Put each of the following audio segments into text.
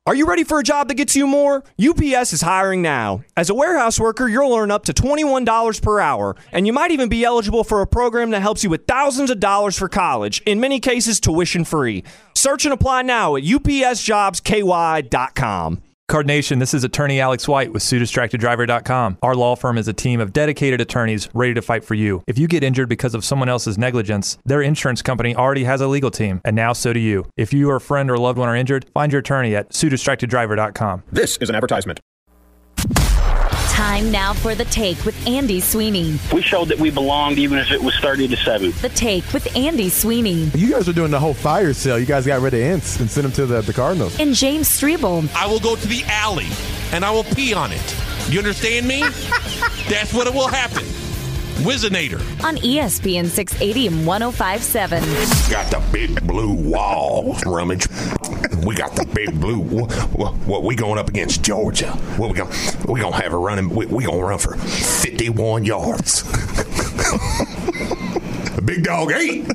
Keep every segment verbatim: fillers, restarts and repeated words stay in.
Are you ready for a job that gets you more? U P S is hiring now. As a warehouse worker, you'll earn up to twenty-one dollars per hour, and you might even be eligible for a program that helps you with thousands of dollars for college, in many cases tuition free. Search and apply now at U P S jobs K Y dot com. Card Nation, this is attorney Alex White with Sue Distracted Driver dot com. Our law firm is a team of dedicated attorneys ready to fight for you. If you get injured because of someone else's negligence, their insurance company already has a legal team, and now so do you. If you or a friend or loved one are injured, find your attorney at Sue Distracted Driver dot com. This is an advertisement. Time now for The Take with Andy Sweeney. We showed that we belonged even if it was thirty to seven. The Take with Andy Sweeney. You guys are doing the whole fire sale. You guys got rid of Ince and sent them to the, the Cardinals. And James Strebel. I will go to the alley and I will pee on it. You understand me? That's what it will happen. Wizinator. On E S P N six eighty and one oh five point seven. Got the big blue wall, rummage. We got the big blue. What we going up against Georgia? What we going? We gonna have a running. We, we gonna run for fifty-one yards. The big dog ate.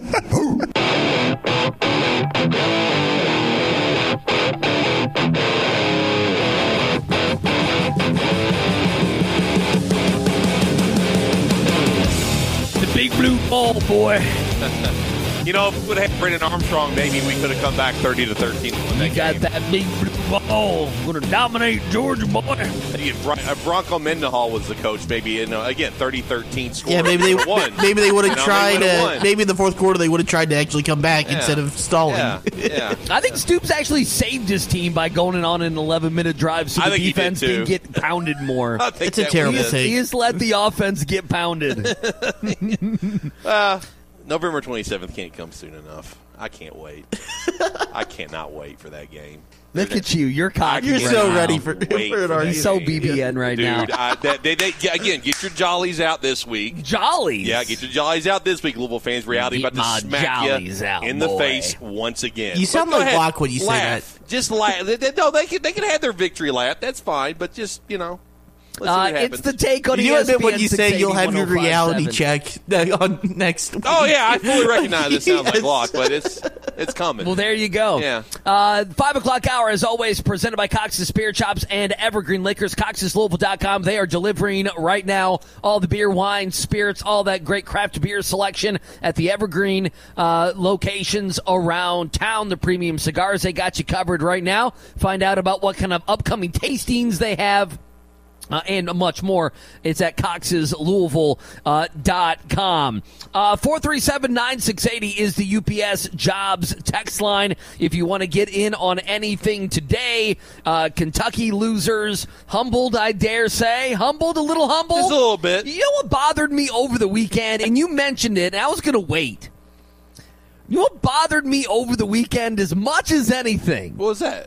Big blue ball, boy. You know, if we would have had Brennan Armstrong, maybe we could have come back thirty to thirteen. You got game. that big blue ball. Going to dominate Georgia, boy. If Bronco Mendenhall was the coach, maybe, you know, again, thirty thirteen score. Yeah, maybe they won. maybe they would have you know, tried. Uh, maybe in the fourth quarter they would have tried to actually come back yeah. instead of stalling. Yeah. yeah. I think Stoops actually saved his team by going on an eleven-minute drive so I the think defense he did too. can get pounded more. It's a terrible he thing. He just let the offense get pounded. uh, November twenty-seventh can't come soon enough. I can't wait. I cannot wait for that game. Look at you. You're cocky. You're right so now. ready for, for it. Are You're so B B N right Dude, now. I, that, they, they, again, get your jollies out this week. Jollies? Yeah, get your jollies out this week, Louisville fans. Reality Get about to my smack jollies you out, in the boy. face once again. You sound But go like ahead, Locke when you say laugh. that. Just laugh. They, they, no, they can, they can have their victory lap. That's fine. But just, you know. Uh, what it's happens. the Take on You E S P N admit when you say you'll have your six eighty, reality one oh five point seven. check on next week. Oh, yeah, I fully recognize it sounds Yes. like Locke, but it's it's coming. Well, there you go. Yeah. Uh, five o'clock hour, as always, presented by Cox's Spear Chops and Evergreen Liquors. Cox's Louisville dot com. They are delivering right now all the beer, wine, spirits, all that great craft beer selection at the Evergreen uh, locations around town. The premium cigars, they got you covered right now. Find out about what kind of upcoming tastings they have. Uh, and much more. It's at Cox's Louisville dot com. Uh, four three seven, nine six eight zero is the U P S Jobs text line. If you want to get in on anything today, uh, Kentucky losers, humbled, I dare say. Humbled, a little humbled? Just a little bit. You know what bothered me over the weekend? And you mentioned it, and I was going to wait. You know what bothered me over the weekend as much as anything? What was that?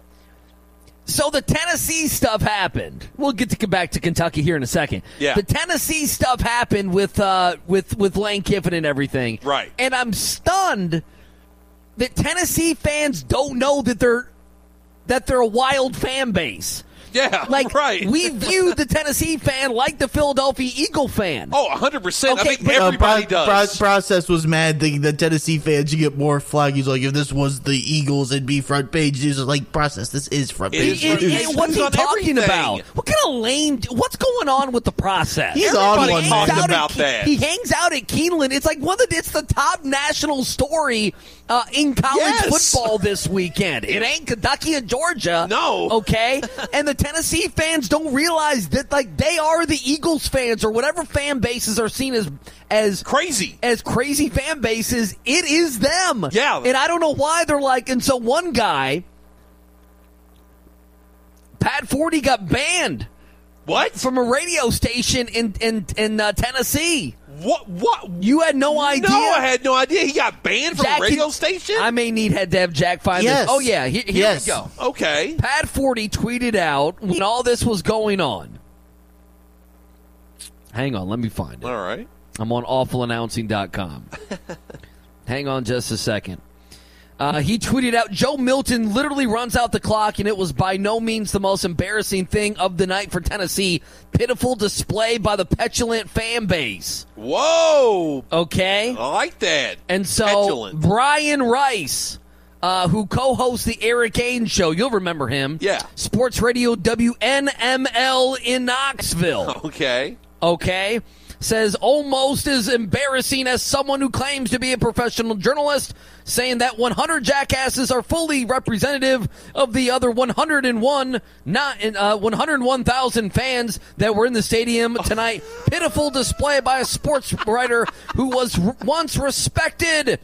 So the Tennessee stuff happened. We'll get to come back to Kentucky here in a second. Yeah. The Tennessee stuff happened with uh, with with Lane Kiffin and everything. Right. And I'm stunned that Tennessee fans don't know that they're that they're a wild fan base. Yeah, like right. We view the Tennessee fan like the Philadelphia Eagle fan. Oh, one hundred percent. Okay, I think but- everybody uh, pro- does. Pro- process was mad thinking that Tennessee fans should get more flag. He's like, if this was the Eagles, it'd be front page. He's like, process, this is front It page. is It- front it- page. it- what's he On talking everything. about? What kind of lame? What's going on with the process? He's on Everybody one, talks man. out about at, that. He hangs out at Keeneland. It's like one of the, it's the top national story uh, in college Yes. football this weekend. It ain't Kentucky and Georgia. No. Okay? And the Tennessee fans don't realize that like they are the Eagles fans or whatever fan bases are seen as as Crazy. as crazy fan bases. It is them. Yeah. And I don't know why they're like, and so one guy, Pat Forty, got banned What? from a radio station in in in uh, Tennessee. What? What? You had no idea? No, I had no idea. He got banned from Jack a radio can- station? I may need had to have Jack find Yes. this. Oh yeah, here, here Yes. we go. Okay. Pat Forty tweeted out when all this was going on. Hang on, let me find it. All right. I'm on awful announcing dot com. Hang on just a second. Uh, he tweeted out, Joe Milton literally runs out the clock, and it was by no means the most embarrassing thing of the night for Tennessee. Pitiful display by the petulant fan base. Whoa. Okay? I like that. And so Petulant. Brian Rice uh, who co-hosts the Eric Ains Show. You'll remember him. Yeah. Sports Radio W N M L in Knoxville. Okay. Okay. Says almost as embarrassing as someone who claims to be a professional journalist, saying that one hundred jackasses are fully representative of the other one hundred one, not uh, one hundred one thousand fans that were in the stadium tonight. Pitiful display by a sports writer who was r- once respected.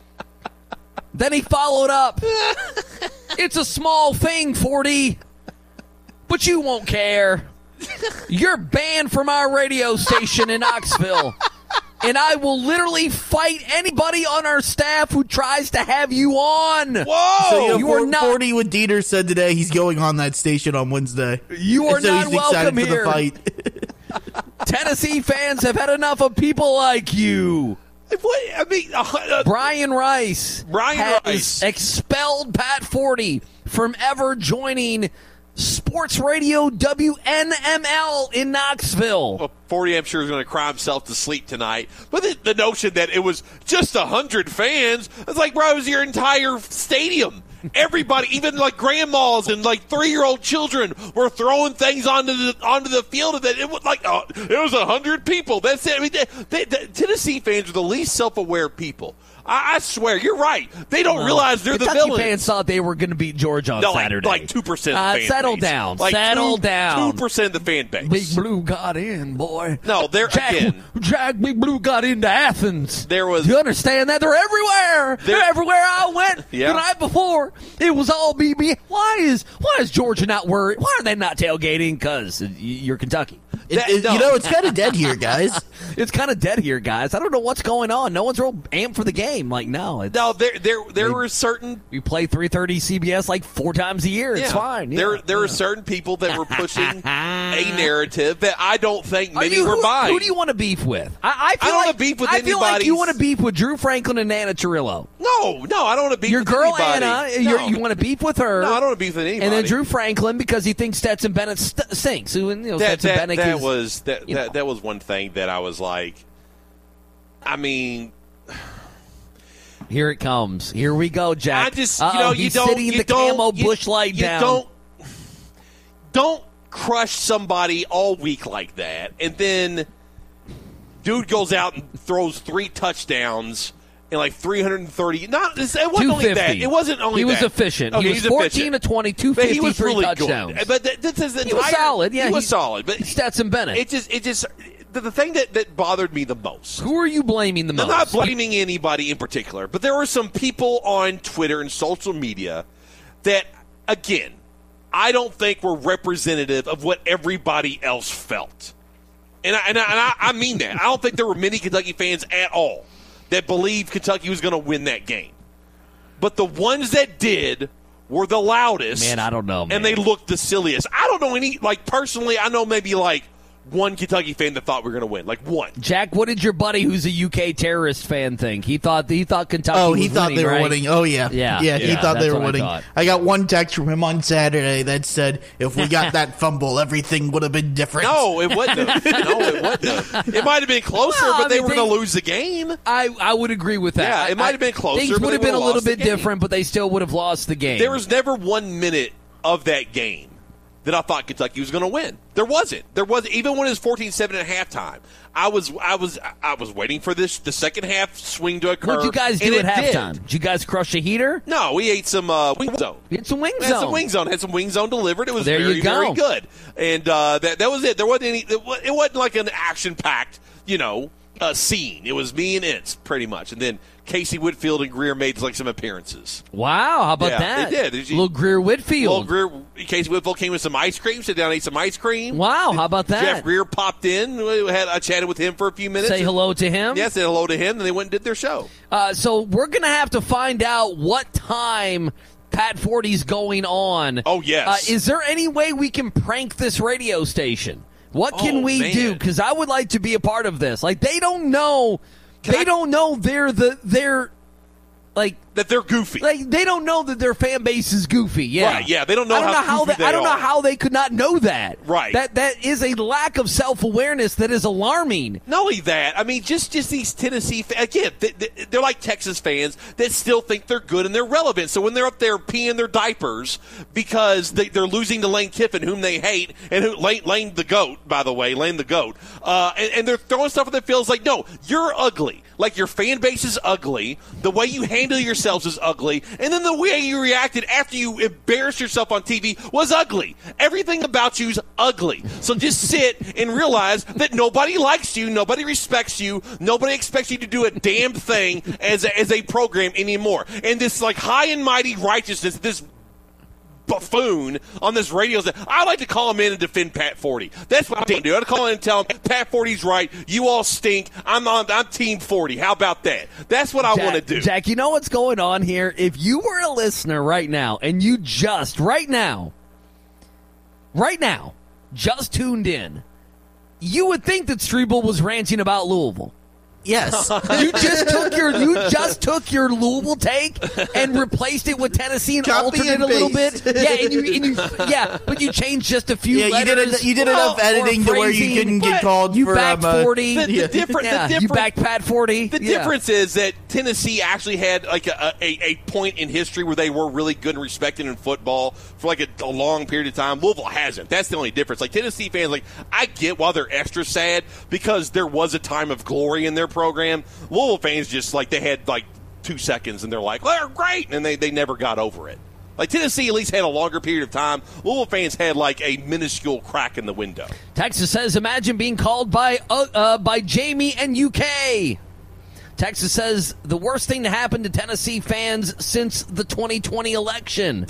Then he followed up. It's a small thing, forty, but you won't care. You're banned from our radio station in Knoxville, and I will literally fight anybody on our staff who tries to have you on. Whoa! So, you know, You are for- not- forty what Dieter said today, he's going on that station on Wednesday. You are And so not he's welcome excited here. for the fight. Tennessee fans have had enough of people like you. What? I mean, uh, uh, Brian Rice Brian has Rice. expelled Pat Forty from ever joining Sports Radio W N M L in Knoxville. well, forty, I'm sure, is going to cry himself to sleep tonight. But the, the notion that it was just one hundred fans, it's like, bro, it was your entire stadium. Everybody, even like grandmas and like three-year-old children, were throwing things onto the onto the field. That it was like uh, it was a hundred people. That's it. I mean, they, they, the Tennessee fans are the least self-aware people. I, I swear, you're right. They don't Well, realize they're Kentucky the villains. fans thought they were going to beat Georgia on no, like, Saturday. like two percent. Uh, of the fan settle base. down. Like settle two, down. Two percent of the fan base. Big Blue got in, boy. No, they're Jack, again. Jack Big Blue got into Athens. There was- You understand that? They're everywhere. They're, There- everywhere I went. Yeah. The night before, it was all B B. Why is why is Georgia not worried? Why are they not tailgating? Because you're Kentucky. It- That- it- no. You know, it's kind of dead here, guys. It's kind of dead here, guys. I don't know what's going on. No one's real amped for the game. Like, no. It's, No, there there there They- were certain we play three thirty C B S like four times a year. It's yeah, fine. Yeah. There there were certain people that were pushing a narrative that I don't think Are many you- were who, buying. who do you want to beef with? I, I, feel I don't like, wanna beef with I feel like you anybody's- want to beef with Drew Franklin and Nana Cirillo. No, no, I don't want to beef Your with girl anybody. Anna, No. you're, you want to beef with her. No, I don't want to beef with anybody. And then Drew Franklin because he thinks Stetson Bennett st- stinks. Who, you know, that Stetson that, Bennett that is, was that, you that know. that was one thing that I was like, I mean, Here it comes. Here we go, Jack. I just Uh-oh, you know you he's don't sitting you the don't camo you, bush light you down. don't don't crush somebody all week like that, and then dude goes out and throws three touchdowns and like three hundred thirty. Not it wasn't only that. It wasn't only He was that. efficient. Okay, he was he's fourteen efficient. to twenty, two But he was fifty-three really touchdowns. good. But that, that's his He was entire- solid. Yeah, he was he- solid. But Stetson Bennett. it just it just the, the thing that, that bothered me the most. Who are you blaming the most? I'm not blaming anybody in particular, but there were some people on Twitter and social media that, again, I don't think were representative of what everybody else felt. And I, and I, and I, I mean that. I don't think there were many Kentucky fans at all that believed Kentucky was going to win that game. But the ones that did were the loudest. Man, I don't know, man. And they looked the silliest. I don't know any, like, personally, I know maybe, like, one Kentucky fan that thought we were going to win. Like, one. Jack, what did your buddy who's a U K terrorist fan think? He thought he thought Kentucky Oh, was he thought winning, they were right? winning. Oh, yeah. Yeah. Yeah, he Yeah, thought they that's were what I winning. thought. I, got one text from him on Saturday that said, if we got that fumble, everything would have been different. No, it wouldn't have. No, it wouldn't have. It might have been closer, Well, but I they mean, were they- going to lose the game. I, I would agree with that. Yeah, it I- might have been closer, Things but would they have been a would've little lost the bit game. different, but they still would have lost the game. There was never one minute of that game that I thought Kentucky was going to win. There wasn't. There wasn't. Even when it was fourteen seven at halftime, I was I was I was waiting for this the second half swing to occur. What'd you guys and do at it did. halftime? Did you guys crush a heater? No, we ate some uh, wing zone. You had some wing Had some zone. wing zone. Had some wing zone delivered. It was There very you go. very good. And uh, that that was it. There wasn't any. It wa- it wasn't like an action packed, you know, uh, scene. It was me and Ince pretty much, and then Casey Whitfield and Greer made like some appearances. Wow, how about Yeah, that? they did. Did you- Little Greer Whitfield. Well, Greer, Casey Whitfield came with some ice cream. Sit down, and ate some ice cream. Wow, how about that? Jeff Greer popped in. We had I chatted with him for a few minutes. Say hello to him. Yeah, said hello to him. Then they went and did their show. Uh, so we're going to have to find out what time Pat forty's going on. Oh, yes. Uh, is there any way we can prank this radio station? What can Oh, we man. do? Because I would like to be a part of this. Like, they don't know. They I- don't know they're the they're like that they're goofy. Like they don't know that their fan base is goofy. Yeah, right. Yeah, they don't know I don't how know how goofy they, they I don't know are. how they could not know that. Right. That that is a lack of self awareness that is alarming. Not only that, I mean, just just these Tennessee fans, again, they, they're like Texas fans that still think they're good and they're relevant. So when they're up there peeing their diapers because they, they're losing to Lane Kiffin, whom they hate, and who Lane, Lane the GOAT, by the way, Lane the GOAT, uh, and, and they're throwing stuff that feels like, no, you're ugly. Like your fan base is ugly, the way you handle yourselves is ugly, and then the way you reacted after you embarrassed yourself on T V was ugly. Everything about you's ugly. So just sit and realize that nobody likes you, nobody respects you, nobody expects you to do a damn thing as a, as a program anymore. And this like high and mighty righteousness, this buffoon on this radio. I like to call him in and defend Pat Forty. That's what I'm going to do. I'd call in and tell him, Pat Forty's right. You all stink. I'm on. I'm Team Forty. How about that? That's what I Jack, want to do. Jack, you know what's going on here? If you were a listener right now and you just, right now, right now, just tuned in, you would think that Strebel was ranting about Louisville. Yes. You just took your you just took your Louisville take and replaced it with Tennessee and Copy altered and it a little paste. bit. Yeah, and you, and you yeah, but you changed just a few Yeah, you letters. did it, you did well, enough editing or to where you phrasing, couldn't get but called you for backed um, uh, forty. The, the Yeah. different, Yeah, the you different, backed Pat Forty. The Yeah. difference is that Tennessee actually had like a, a, a point in history where they were really good and respected in football for like a, a long period of time. Louisville hasn't. That's the only difference. Like Tennessee fans, like I get why they're extra sad because there was a time of glory in their program. Louisville fans just like they had like two seconds and they're like, well, they're great, and they, they never got over it. Like Tennessee at least had a longer period of time. Louisville fans had like a minuscule crack in the window. Texas says, imagine being called by uh, uh, by Jamie and U K. Texas says, the worst thing to happen to Tennessee fans since the twenty twenty election.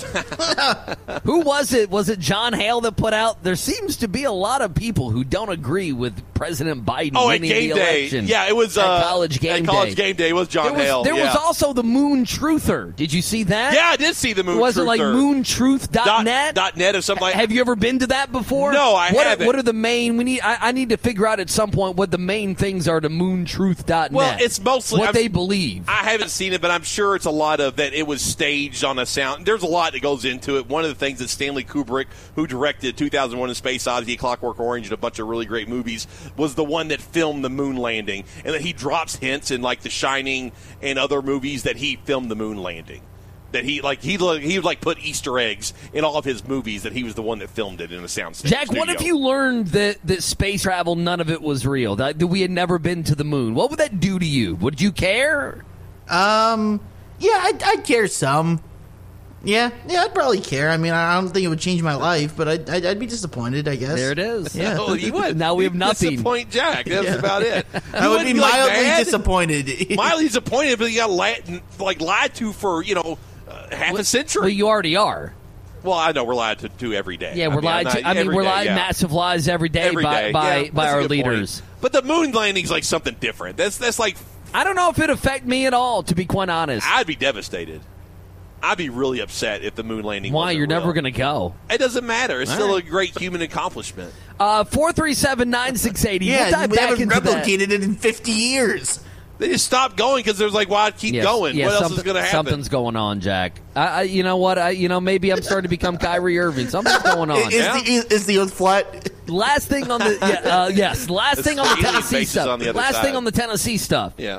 Who was it? Was it John Hale that put out, there seems to be a lot of people who don't agree with President Biden Oh, at winning game the day. election. Yeah, it was at uh, college game at college day. game day. It was John There was, Hale. there yeah. was also the Moon Truther. Did you see that? Yeah, I did see the Moon Was it like Truther. moon truth dot net? Dot, dot net or something like Have you ever been to that before? No, I what haven't. Are, what are the main? We need. I, I need to figure out at some point what the main things are to moon truth dot net. Well, it's mostly what I'm- they believe. I haven't seen it, but I'm sure it's a lot of that it was staged on a sound. There's a lot that goes into it. One of the things that Stanley Kubrick, who directed two thousand one: A Space Odyssey, Clockwork Orange, and a bunch of really great movies, was the one that filmed the moon landing, and that he drops hints in like The Shining and other movies that he filmed the moon landing. That he like he he would like put Easter eggs in all of his movies that he was the one that filmed it in a sound Jack, studio. what if you learned that, that space travel, none of it was real, that, that we had never been to the moon? What would that do to you? Would you care? Um, yeah, I'd, I'd care some. Yeah, yeah, I'd probably care. I mean, I don't think it would change my life, but I'd, I'd, I'd be disappointed, I guess. There it is. Yeah. Oh, you would. Now we have You'd nothing. Disappoint Jack. That's Yeah. about it. I You would wouldn't be like, mildly mad. disappointed. Mildly disappointed, but you got lied, like lied to for you know uh, half a century. Well, you already are. Well, I know we're lied to, to every day. Yeah, I we're mean, lied I'm to. not- I mean, every we're day, lied yeah. massive lies every day Every by day. by, Yeah, by that's a our good point. leaders. But the moon landing's like something different. That's that's like I don't know if it affect me at all, to be quite honest. I'd be devastated. I'd be really upset if the moon landing. Why? wasn't You're never real. going to go. It doesn't matter. It's All still right. a great human accomplishment. Uh, four three seven nine six eight zero. yeah, we'll dive we back haven't into that. replicated it in fifty years. They just stopped going because there's like, why keep Yes, going? yes, what else is something- going to happen? Something's going on, Jack. I, I, you know what? I, you know, maybe I'm starting to become Kyrie Irving. Something's going on. Is, Yeah. the, is, is the earth flat? Last thing on the yeah, uh, yes, last It's thing on the alien Tennessee faces stuff. on the other last side. thing on the Tennessee stuff. Yeah.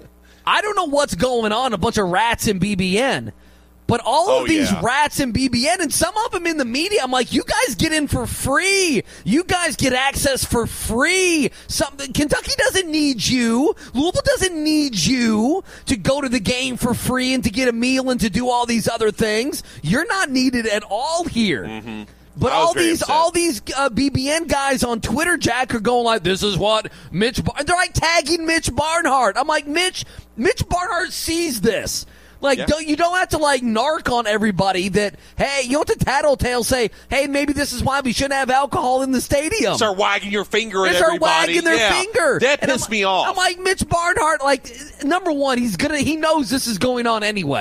I don't know what's going on. A bunch of rats in B B N. But all of Oh, these yeah. rats in B B N, and some of them in the media, I'm like, you guys get in for free. You guys get access for free. Something Kentucky doesn't need you. Louisville doesn't need you to go to the game for free and to get a meal and to do all these other things. You're not needed at all here. Mm-hmm. But I was all very these, upset. all these uh, B B N guys on Twitter, Jack, are going like, "This is what Mitch." Bar-. They're like tagging Mitch Barnhart. I'm like, Mitch. Mitch Barnhart sees this. Like, Yeah. don't you don't have to like narc on everybody that. Hey, you don't have to tattletale say, "Hey, maybe this is why we shouldn't have alcohol in the stadium." Start wagging your finger at They start everybody. wagging their Yeah. finger. That And pissed I'm- me off. I'm like, Mitch Barnhart, like, number one, he's gonna, he knows this is going on anyway.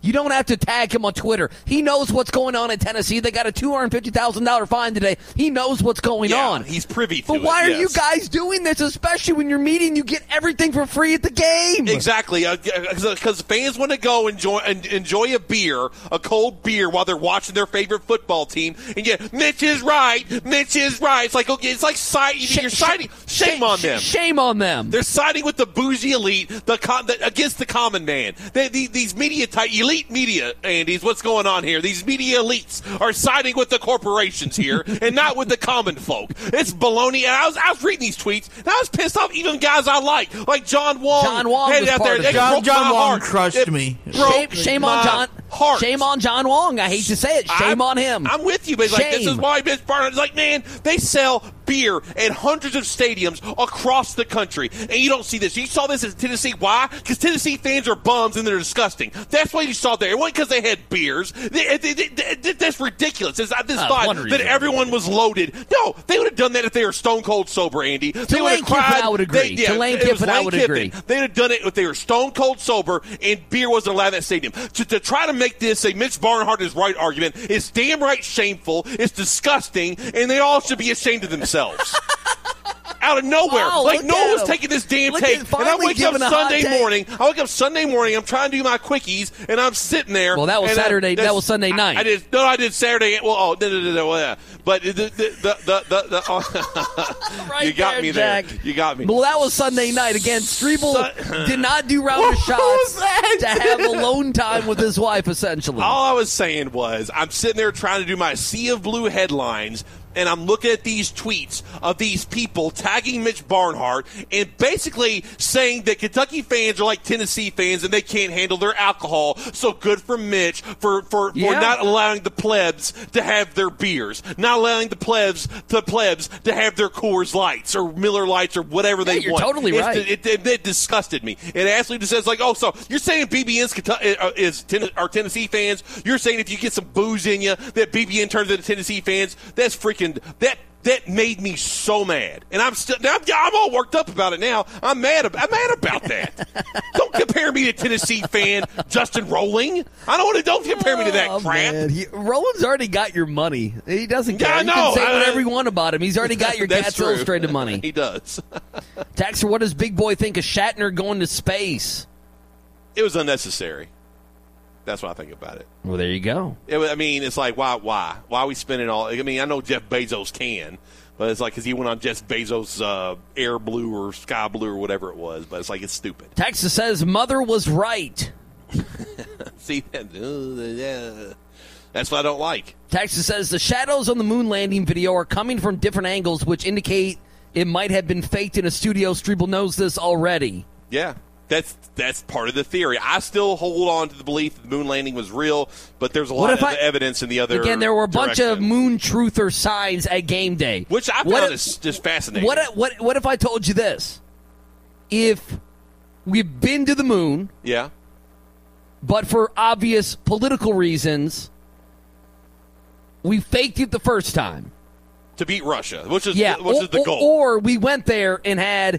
You don't have to tag him on Twitter. He knows what's going on in Tennessee. They got a two hundred fifty thousand dollars fine today. He knows what's going yeah, on. He's privy to but it. But why are yes. you guys doing this, especially when you're meeting, you get everything for free at the game? Exactly, because uh, fans want to go enjoy enjoy a beer, a cold beer, while they're watching their favorite football team. And yeah, Mitch is right. Mitch is right. It's like okay, it's like side, sh- you're siding. Shame sh- on them. Shame on them. They're siding with the bougie elite, the, con, the against the common man. They, the, these media type, elite media, Andy's what's going on here? These media elites are siding with the corporations here and not with the common folk. It's baloney. And I was I was reading these tweets and I was pissed off. Even guys I like, like John Wong. John Wong headed was out part there. of They it. John, broke John my Wong heart. crushed It me. Shame, shame on John. Heart. Shame on John Wong. I hate to say it. Shame I'm, on him. I'm with you, but it's like this Shame. is why Mitch Barnhart's like, man, they sell beer at hundreds of stadiums across the country, and you don't see this. You saw this in Tennessee. Why? Because Tennessee fans are bums and they're disgusting. That's why you saw there. It wasn't because they had beers. They, they, they, they, that's ridiculous. It's this Uh, thought one that reason. everyone was loaded. No, they would have done that if they were stone cold sober, Andy. They To would Lane have cried. Kiffin, I would agree. They, yeah, To Lane it was Kiffin, I Lane would Kiffin. agree. They'd have done it if they were stone cold sober and beer wasn't allowed in that stadium. To, to try to make this a Mitch Barnhart is right argument is damn right shameful. It's disgusting, and they all should be ashamed of themselves. Out of nowhere. Wow, like, look no at one's him. taking this damn Look take. at And I finally wake up giving a hot Sunday take. morning. I wake up Sunday morning. I'm trying to do my quickies, and I'm sitting there. Well, that was and I- Saturday. that's- That was Sunday night. I, I did. No, I did Saturday. Well, oh, no, no, no, no. Yeah. But the, the, the, the, the, the oh, Right you got there, me Jack. there. You got me. Well, that was Sunday night. Again, Strebel Sun- did not do round of shots to have alone time with his wife, essentially. All I was saying was I'm sitting there trying to do my Sea of Blue headlines, and I'm looking at these tweets of these people tagging Mitch Barnhart and basically saying that Kentucky fans are like Tennessee fans and they can't handle their alcohol. So good for Mitch for, for, Yeah. for not allowing the plebs to have their beers, not allowing the plebs the plebs to have their Coors Lights or Miller Lights or whatever they you're want. totally It's- right. It, it, it disgusted me. It absolutely says like, oh, so you're saying B B N's Kentucky, uh, is ten, are Tennessee fans? You're saying if you get some booze in you that B B N turns into Tennessee fans? That's freaking that. That made me so mad, and I'm still. I'm, I'm all worked up about it now. I'm mad. I'm mad about that. Don't compare me to Tennessee fan Justin Rowling. I don't want to. Don't compare me to that Oh, crap. man. He, Roland's already got your money. He doesn't care. Yeah, I you know. can say I- whatever you want about him. He's already got your That's Cats true. Illustrated money. He does. Taxer, what does Big Boy think of Shatner going to space? It was unnecessary. That's what I think about it. Well, there you go. It was- I mean, it's like why? Why? Why are we spending all? I mean, I know Jeff Bezos can. But it's like because he went on Jeff Bezos' uh, Air Blue or Sky Blue or whatever it was. But it's like it's stupid. Texas says mother was right. See that? Uh, yeah. That's what I don't like. Texas says the shadows on the moon landing video are coming from different angles, which indicate it might have been faked in a studio. Strebel knows this already. Yeah, that's that's part of the theory. I still hold on to the belief that the moon landing was real, but there's a What lot if of I- evidence in the other. Again, there were a bunch of direction. moon truther signs at game day, which I What found if- is just fascinating. What what what if I told you this? If we've been to the moon, yeah, but for obvious political reasons, we faked it the first time. to beat Russia, which is Yeah, which or, is the goal. Or, or we went there and had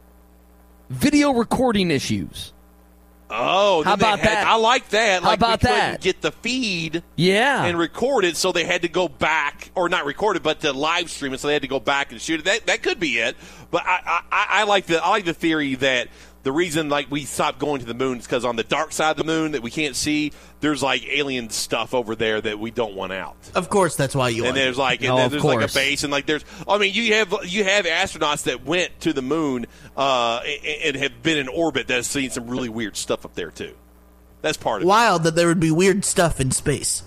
video recording issues. Oh, How then they about had- that? I like that. How Like about we couldn't that? get the feed Yeah. and record it, so they had to go back, or not record it, but to live stream it, so they had to go back and shoot it. That that could be it. But I I, I like the I like the theory that the reason like we stopped going to the moon is because on the dark side of the moon that we can't see, there's like alien stuff over there that we don't want out. Of course, that's why you. And like there's it. like and Oh, then of there's like a course. base and like there's I mean you have you have astronauts that went to the moon uh, and, and have been in orbit that have seen some really weird stuff up there too. That's part of it. wild that there would be weird stuff in space.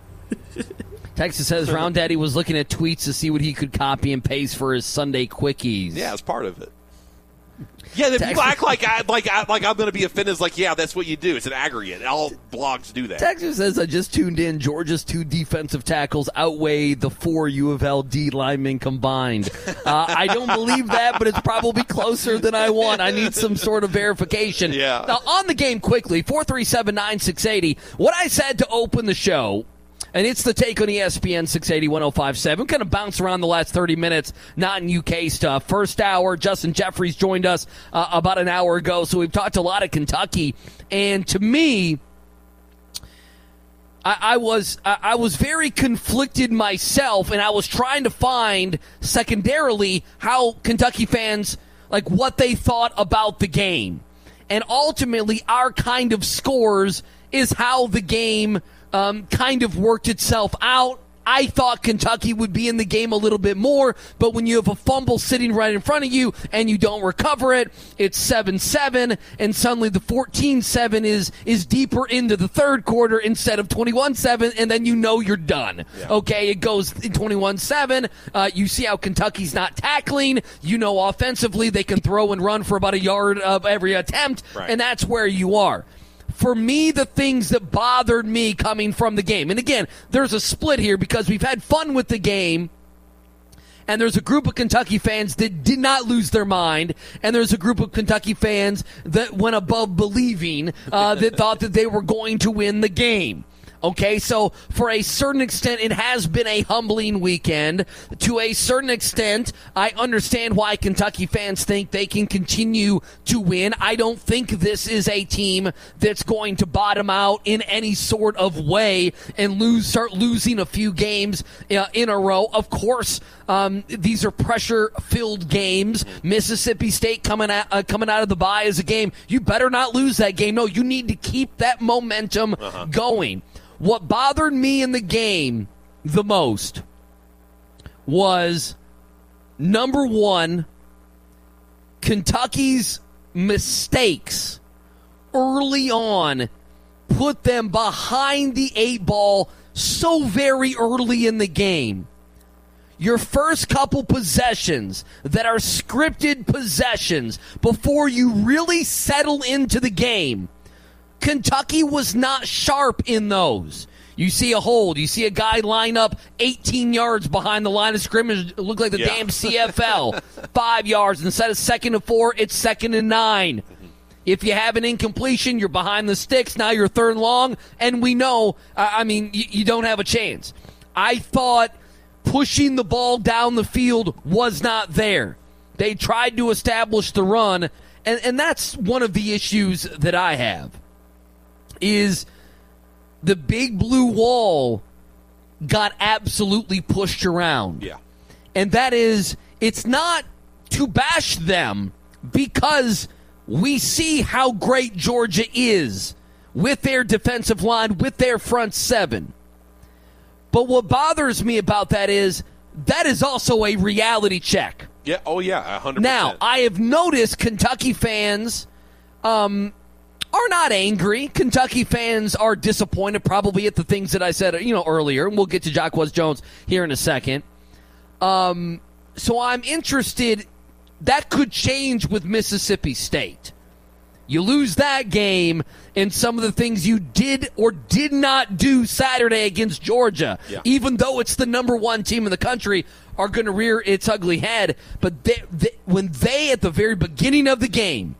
Texas says Round Daddy was looking at tweets to see what he could copy and paste for his Sunday quickies. Yeah, it's part of it. Yeah, the people act like I like I, like I'm going to be offended. It's like, yeah, that's what you do. It's an aggregate. All blogs do that. Texas says I just tuned in. Georgia's two defensive tackles outweigh the four U of L D linemen combined. Uh, I don't believe that, but it's probably closer than I want. I need some sort of verification. Yeah. Now, on the game quickly, four three seven, nine six eight zero. What I said to open the show, and it's the take on E S P N six eighty, ten fifty-seven. Kind of bounce around the last thirty minutes, not in U K stuff. First hour, Justin Jeffries joined us uh, about an hour ago, so we've talked a lot of Kentucky. And to me, I, I was I, I was very conflicted myself, and I was trying to find secondarily how Kentucky fans, like what they thought about the game. And ultimately, our kind of scores is how the game um, kind of worked itself out. I thought Kentucky would be in the game a little bit more, but when you have a fumble sitting right in front of you and you don't recover it, it's seven seven, and suddenly the fourteen seven is is deeper into the third quarter instead of twenty-one seven, and then you know you're done. Yeah. Okay, it goes twenty-one seven. Uh, you see how Kentucky's not tackling. You know offensively they can throw and run for about a yard of every attempt, right. And that's where you are. For me, the things that bothered me coming from the game, and again, there's a split here because we've had fun with the game, and there's a group of Kentucky fans that did not lose their mind, and there's a group of Kentucky fans that went above believing, uh, that thought that they were going to win the game. Okay, so for a certain extent, it has been a humbling weekend. To a certain extent, I understand why Kentucky fans think they can continue to win. I don't think this is a team that's going to bottom out in any sort of way and lose, start losing a few games uh, in a row. Of course, um, these are pressure-filled games. Mississippi State coming out, uh, coming out of the bye is a game. You better not lose that game. No, you need to keep that momentum uh-huh. going. What bothered me in the game the most was, number one, Kentucky's mistakes early on put them behind the eight ball so very early in the game. Your first couple possessions that are scripted possessions before you really settle into the game, Kentucky was not sharp in those. You see a hold. You see a guy line up eighteen yards behind the line of scrimmage. It looked like the yeah. damn C F L. Five yards. Instead of second and four, it's second and nine. Mm-hmm. If you have an incompletion, you're behind the sticks. Now you're third and long. And we know, uh, I mean, you, you don't have a chance. I thought pushing the ball down the field was not there. They tried to establish the run. And, and that's one of the issues that I have. Is the big blue wall got absolutely pushed around. Yeah. And that is, it's not to bash them because we see how great Georgia is with their defensive line, with their front seven. But what bothers me about that is that is also a reality check. Yeah. Oh, yeah, one hundred percent. Now, I have noticed Kentucky fans um, are not angry. Kentucky fans are disappointed probably at the things that I said, you know, earlier. And we'll get to Jaquez Jones here in a second. Um, so I'm interested. That could change with Mississippi State. You lose that game, and some of the things you did or did not do Saturday against Georgia, yeah. even though it's the number one team in the country, are going to rear its ugly head. But they, they, when they, at the very beginning of the game,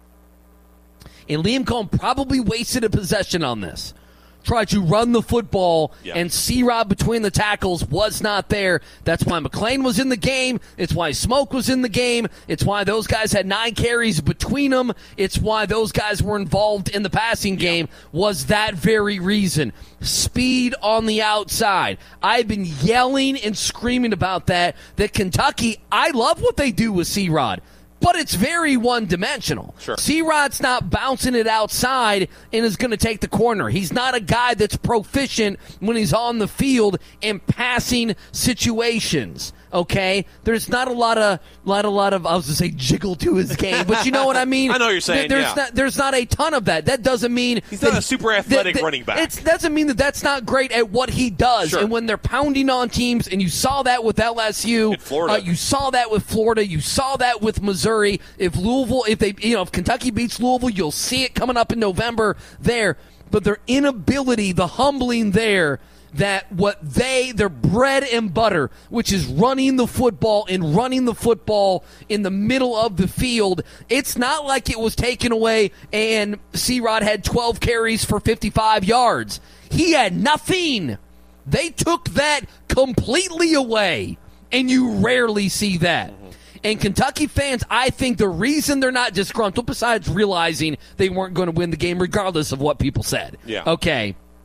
and Liam Cohen probably wasted a possession on this, tried to run the football, yeah. and C-Rod between the tackles was not there. That's why McClain was in the game. It's why Smoke was in the game. It's why those guys had nine carries between them. It's why those guys were involved in the passing game, yeah. was that very reason. Speed on the outside. I've been yelling and screaming about that, that Kentucky, I love what they do with C-Rod. But it's very one-dimensional. Sure. C-Rod's not bouncing it outside and is going to take the corner. He's not a guy that's proficient when he's on the field in passing situations. Okay, there's not a lot of, lot, a lot of. I was going to say jiggle to his game, but you know what I mean. I know what you're saying. There's yeah. not, there's not a ton of that. That doesn't mean he's not that, a super athletic that, that, running back. It doesn't mean that that's not great at what he does. Sure. And when they're pounding on teams, and you saw that with L S U, in Florida, uh, you saw that with Florida, you saw that with Missouri. If Louisville, if they, you know, if Kentucky beats Louisville, you'll see it coming up in November there. But their inability, the humbling there. That what they, their bread and butter, which is running the football and running the football in the middle of the field, it's not like it was taken away and C-Rod had twelve carries for fifty-five yards. He had nothing. They took that completely away, and you rarely see that. Mm-hmm. And Kentucky fans, I think the reason they're not disgruntled, besides realizing they weren't going to win the game regardless of what people said, yeah. okay,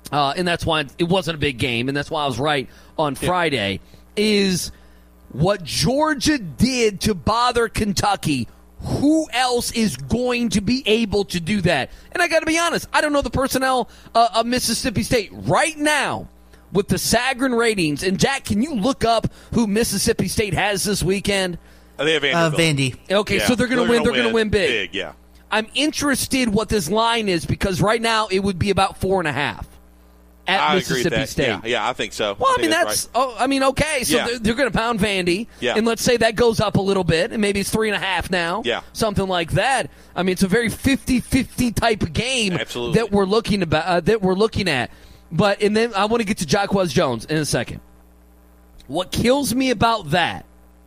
uh, and that's why it wasn't a big game, and that's why I was right on Friday, is what Georgia did to bother Kentucky. Who else is going to be able to do that? And I got to be honest, I don't know the personnel uh, of Mississippi State right now with the Sagarin ratings. And Jack, can you look up who Mississippi State has this weekend? They have Uh, Vanderbilt. Vandy. Okay, Yeah, so they're going to win. They're going to win big. Big, yeah. I'm interested what this line is because right now it would be about four and a half at I Mississippi agree with that. State. Yeah, yeah, I think so. Well, I, think mean that's. right. Oh, I mean, okay. So Yeah. they're, they're going to pound Vandy, Yeah. and let's say that goes up a little bit, and maybe it's three and a half now. Yeah. Something like that. I mean, it's a very fifty-fifty type of game Absolutely. that we're looking about. Uh, that we're looking at. But and then I want to get to Jaquez Jones in a second. What kills me about that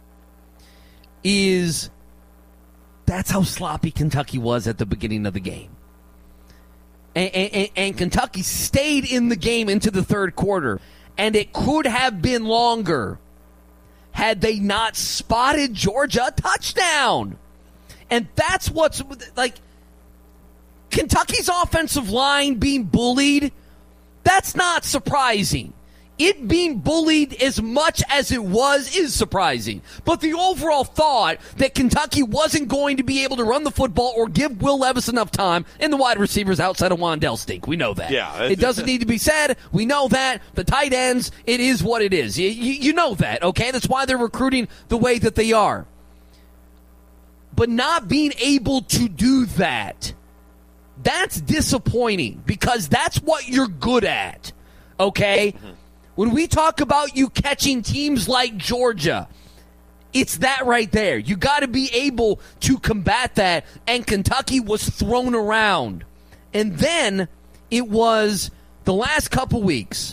is that's how sloppy Kentucky was at the beginning of the game. And, and, and Kentucky stayed in the game into the third quarter. And it could have been longer had they not spotted Georgia a touchdown. And that's what's like Kentucky's offensive line being bullied. That's not surprising. It being bullied as much as it was is surprising. But the overall thought that Kentucky wasn't going to be able to run the football or give Will Levis enough time, and the wide receivers outside of Wandell stink. We know that. Yeah, it doesn't need to be said. We know that. The tight ends, it is what it is. You, you, you know that, okay? That's why they're recruiting the way that they are. But not being able to do that, that's disappointing because that's what you're good at, okay? Mm-hmm. When we talk about you catching teams like Georgia, it's that right there. You got to be able to combat that, and Kentucky was thrown around. And then it was the last couple weeks,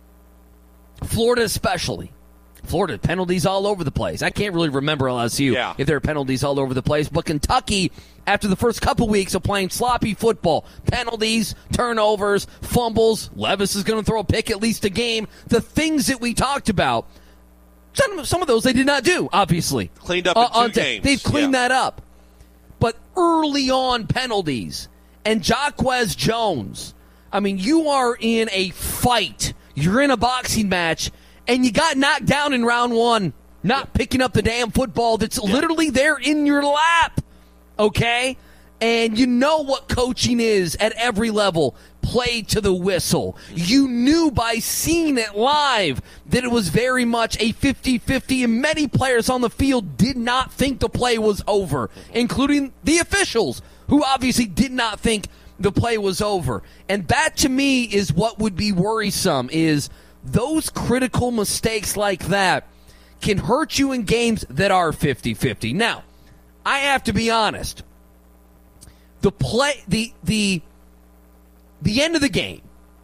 Florida especially. Florida, penalties all over the place. I can't really remember L S U yeah. if there are penalties all over the place. But Kentucky, after the first couple weeks of playing sloppy football, penalties, turnovers, fumbles, Levis is going to throw a pick at least a game. The things that we talked about, some, some of those they did not do, obviously. Cleaned up in uh, two games. They've cleaned yeah. that up. But early on penalties, and Jaquez Jones, I mean, you are in a fight. You're in a boxing match. And you got knocked down in round one, not picking up the damn football that's yeah. literally there in your lap, okay? And you know what coaching is at every level. Play to the whistle. You knew by seeing it live that it was very much a fifty-fifty, and many players on the field did not think the play was over, including the officials, who obviously did not think the play was over. And that, to me, is what would be worrisome, is those critical mistakes like that can hurt you in games that are fifty-fifty. Now, I have to be honest. The play the the the end of the game,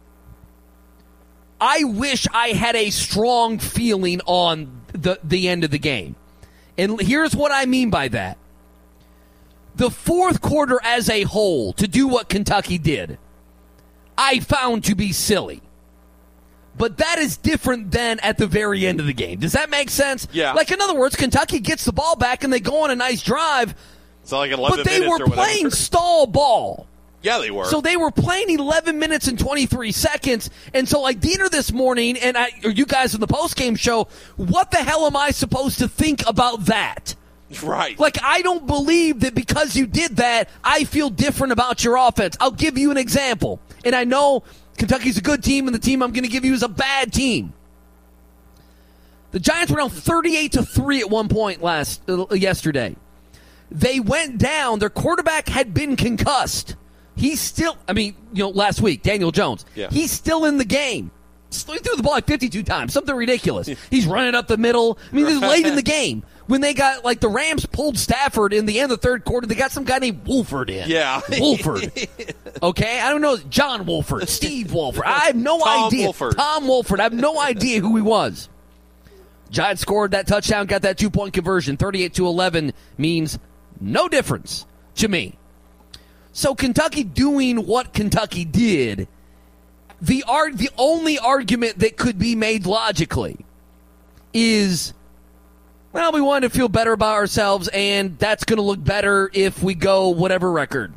I wish I had a strong feeling on the, the end of the game. And here's what I mean by that. The fourth quarter as a whole, to do what Kentucky did, I found to be silly. But that is different than at the very end of the game. Does that make sense? Yeah. Like, in other words, Kentucky gets the ball back and they go on a nice drive. It's like eleven but they minutes were or whatever. playing stall ball. Yeah, they were. So they were playing eleven minutes and twenty-three seconds. And so, like, Diener this morning, and I, or you guys in the postgame show, what the hell am I supposed to think about that? Right. Like, I don't believe that because you did that, I feel different about your offense. I'll give you an example. And I know Kentucky's a good team, and the team I'm going to give you is a bad team. The Giants were down thirty-eight to three at one point last uh, yesterday. They went down. Their quarterback had been concussed. He's still, I mean, you know, last week, Daniel Jones. Yeah. He's still in the game. He threw the ball like fifty-two times, something ridiculous. He's running up the middle. I mean, this is late in the game. When they got, like, the Rams pulled Stafford in the end of the third quarter, they got some guy named Wolford in. Yeah. Wolford. Okay? I don't know. John Wolford. Steve Wolford. I have no Tom idea. Wolford. Tom Wolford. I have no idea who he was. Giants scored that touchdown, got that two-point conversion. thirty-eight to eleven means no difference to me. So Kentucky doing what Kentucky did, the art, the only argument that could be made logically is, well, we wanted to feel better about ourselves, and that's going to look better if we go whatever record.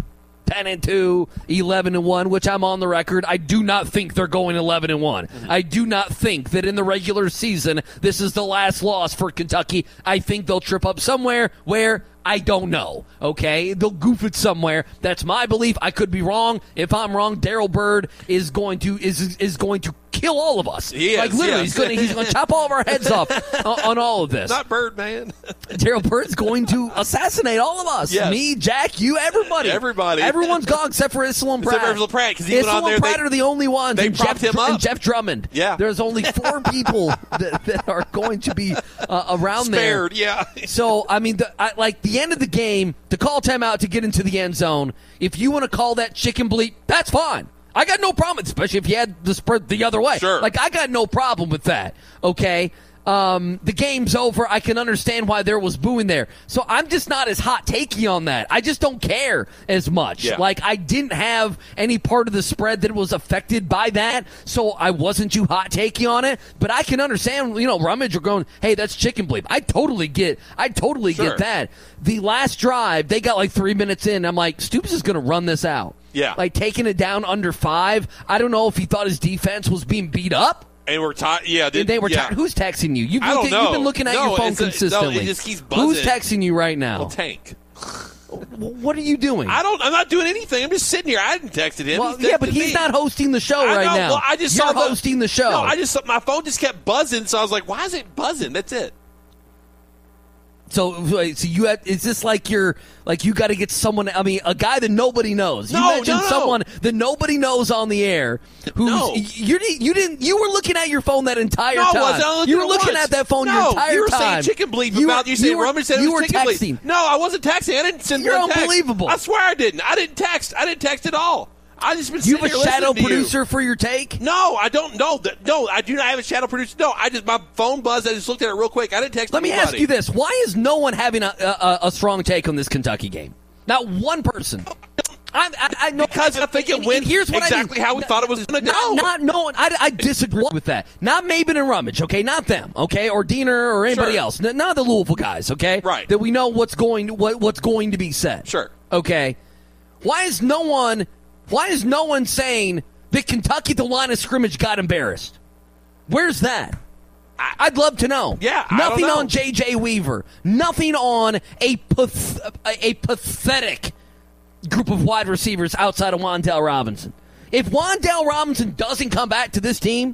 ten and two, eleven and one, which I'm on the record. I do not think they're going eleven and one. Mm-hmm. I do not think that in the regular season this is the last loss for Kentucky. I think they'll trip up somewhere where I don't know, okay? They'll goof it somewhere. That's my belief. I could be wrong. If I'm wrong, Daryl Bird is going to is is going to kill all of us. He is, like literally, yes. he's going to he's going to chop all of our heads off on, on all of this. Not Bird, man. Daryl Bird's going to assassinate all of us. Yes. Me, Jack, you, everybody. Everybody. Everyone's gone except for Isla Pratt. Except for Isla Pratt, because he went on there. And Pratt they, are the only ones. They and propped Jeff, him up. And Jeff Drummond. Yeah. There's only four people that, that are going to be uh, around Spared, there. yeah. So, I mean, the, I, like the end of the game, to call timeout to get into the end zone, if you want to call that chicken bleep, that's fine. I got no problem, especially if you had the spread the other way. Sure. Like, I got no problem with that, okay? Um, the game's over. I can understand why there was booing there. So I'm just not as hot takey on that. I just don't care as much. Yeah. Like, I didn't have any part of the spread that was affected by that, so I wasn't too hot takey on it. But I can understand, you know, Rummage are going, hey, that's chicken bleep. I totally get, I totally Sure. get that. The last drive, they got like three minutes in. I'm like, Stoops is going to run this out. Yeah. Like, taking it down under five. I don't know if he thought his defense was being beat up. And we're tired. Yeah, And they were yeah. tired. Who's texting you? You've, I don't looked at, know. you've been looking at No, your phone it's a- no, consistently. it just keeps buzzing. Who's texting you right now? Well, Tank. What are you doing? I don't. I'm not doing anything. I'm just sitting here. I hadn't texted him. Well, He's yeah, but texted he's me. not hosting the show I right know. now. Well, I just You're saw the, hosting the show. No, I just my phone just kept buzzing, so I was like, "Why is it buzzing?" That's it. So, so you had, is this like you're like you got to get someone? I mean, a guy that nobody knows. You No, mentioned no, no. someone that nobody knows on the air. Who's No. you? didn't- You didn't. You were looking at your phone that entire No, I time. wasn't. I only you did were it looking once. at that phone no, your entire you were time. saying chicken bleep You about were- you saying you were- Rummage said it you was were chicken texting. bleep. No, I wasn't texting. I didn't send You're one text. unbelievable. I swear I didn't. I didn't text. I didn't text at all. I just been You sitting have a here shadow listening to you. producer for your take? No, I don't know. That- No, I do not have a shadow producer. No, I just my phone buzzed. I just looked at it real quick. I didn't text. Let me anybody. ask you this: why is no one having a, a, a strong take on this Kentucky game? Not one person. I, I, I know Because I think it and- went and here's what exactly I mean. how we thought it was going to go. Not, not no one. I, I disagree with that. Not Maben and Rummage, okay? Not them, okay? Or Diener or anybody Sure. else. N- None of the Louisville guys, okay? Right. That we know what's going what what's going to be said. Sure. Okay. Why is no one? Why is no one saying that Kentucky at the line of scrimmage got embarrassed? Where's that? I'd love to know. Yeah, I nothing don't know. on J J Weaver. Nothing on a path- a pathetic group of wide receivers outside of Wan'Dale Robinson. If Wan'Dale Robinson doesn't come back to this team,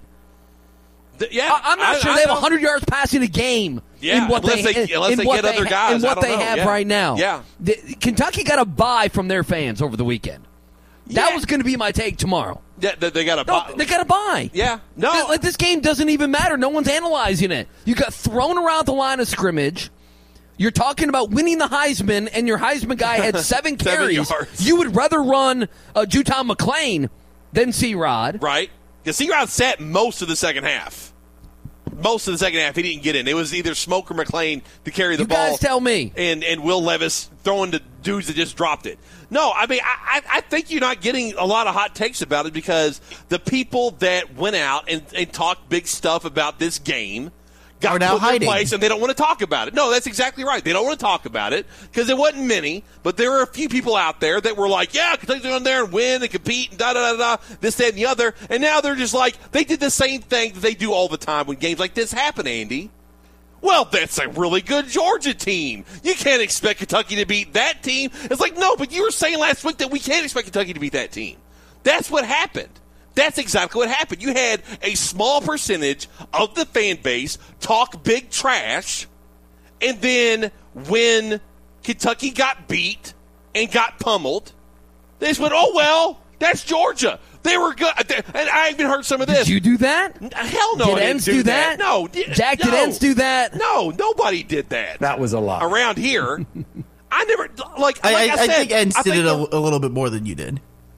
Th- yeah, I- I'm not I- sure I they have don't- one hundred yards passing a game. Yeah, in what unless they, they- in- unless in they what get other ha- guys. in what I don't they know. have Yeah. right now. Yeah. The- Kentucky got a bye from their fans over the weekend. That Yeah. was going to be my take tomorrow. Yeah, they, they got a. No, they got a bye. Yeah, no. Th- Like, this game doesn't even matter. No one's analyzing it. You got thrown around the line of scrimmage. You're talking about winning the Heisman, and your Heisman guy had seven Seven carries. yards. You would rather run uh, Juton McClain than C-Rod. Right? Because C-Rod sat most of the second half. Most of the second half, he didn't get in. It was either Smoke or McClain to carry the You ball. guys tell me. And and Will Levis throwing to dudes that just dropped it. No, I mean, I, I I think you're not getting a lot of hot takes about it because the people that went out and, and talked big stuff about this game got Are now put in their hiding. place and they don't want to talk about it. No, that's exactly right. They don't want to talk about it because there wasn't many, but there were a few people out there that were like, yeah, Kentucky's going in there and win and compete and da-da-da-da, this, that, and the other. And now they're just like, they did the same thing that they do all the time when games like this happen, Andy. Well, that's a really good Georgia team. You can't expect Kentucky to beat that team. It's like, no, but you were saying last week that we can't expect Kentucky to beat that team. That's what happened. That's exactly what happened. You had a small percentage of the fan base talk big trash, and then when Kentucky got beat and got pummeled, they just went, oh, well, that's Georgia. They were good. And I even heard some of this. Did you do that? Hell no, Did I didn't Ents do do that. that? No. Jack, did no. Ents do that? No, nobody did that. That was a lie. Around here. I never, like, like I, I, I, said. I think Ents I did think it the- a, a little bit more than you did.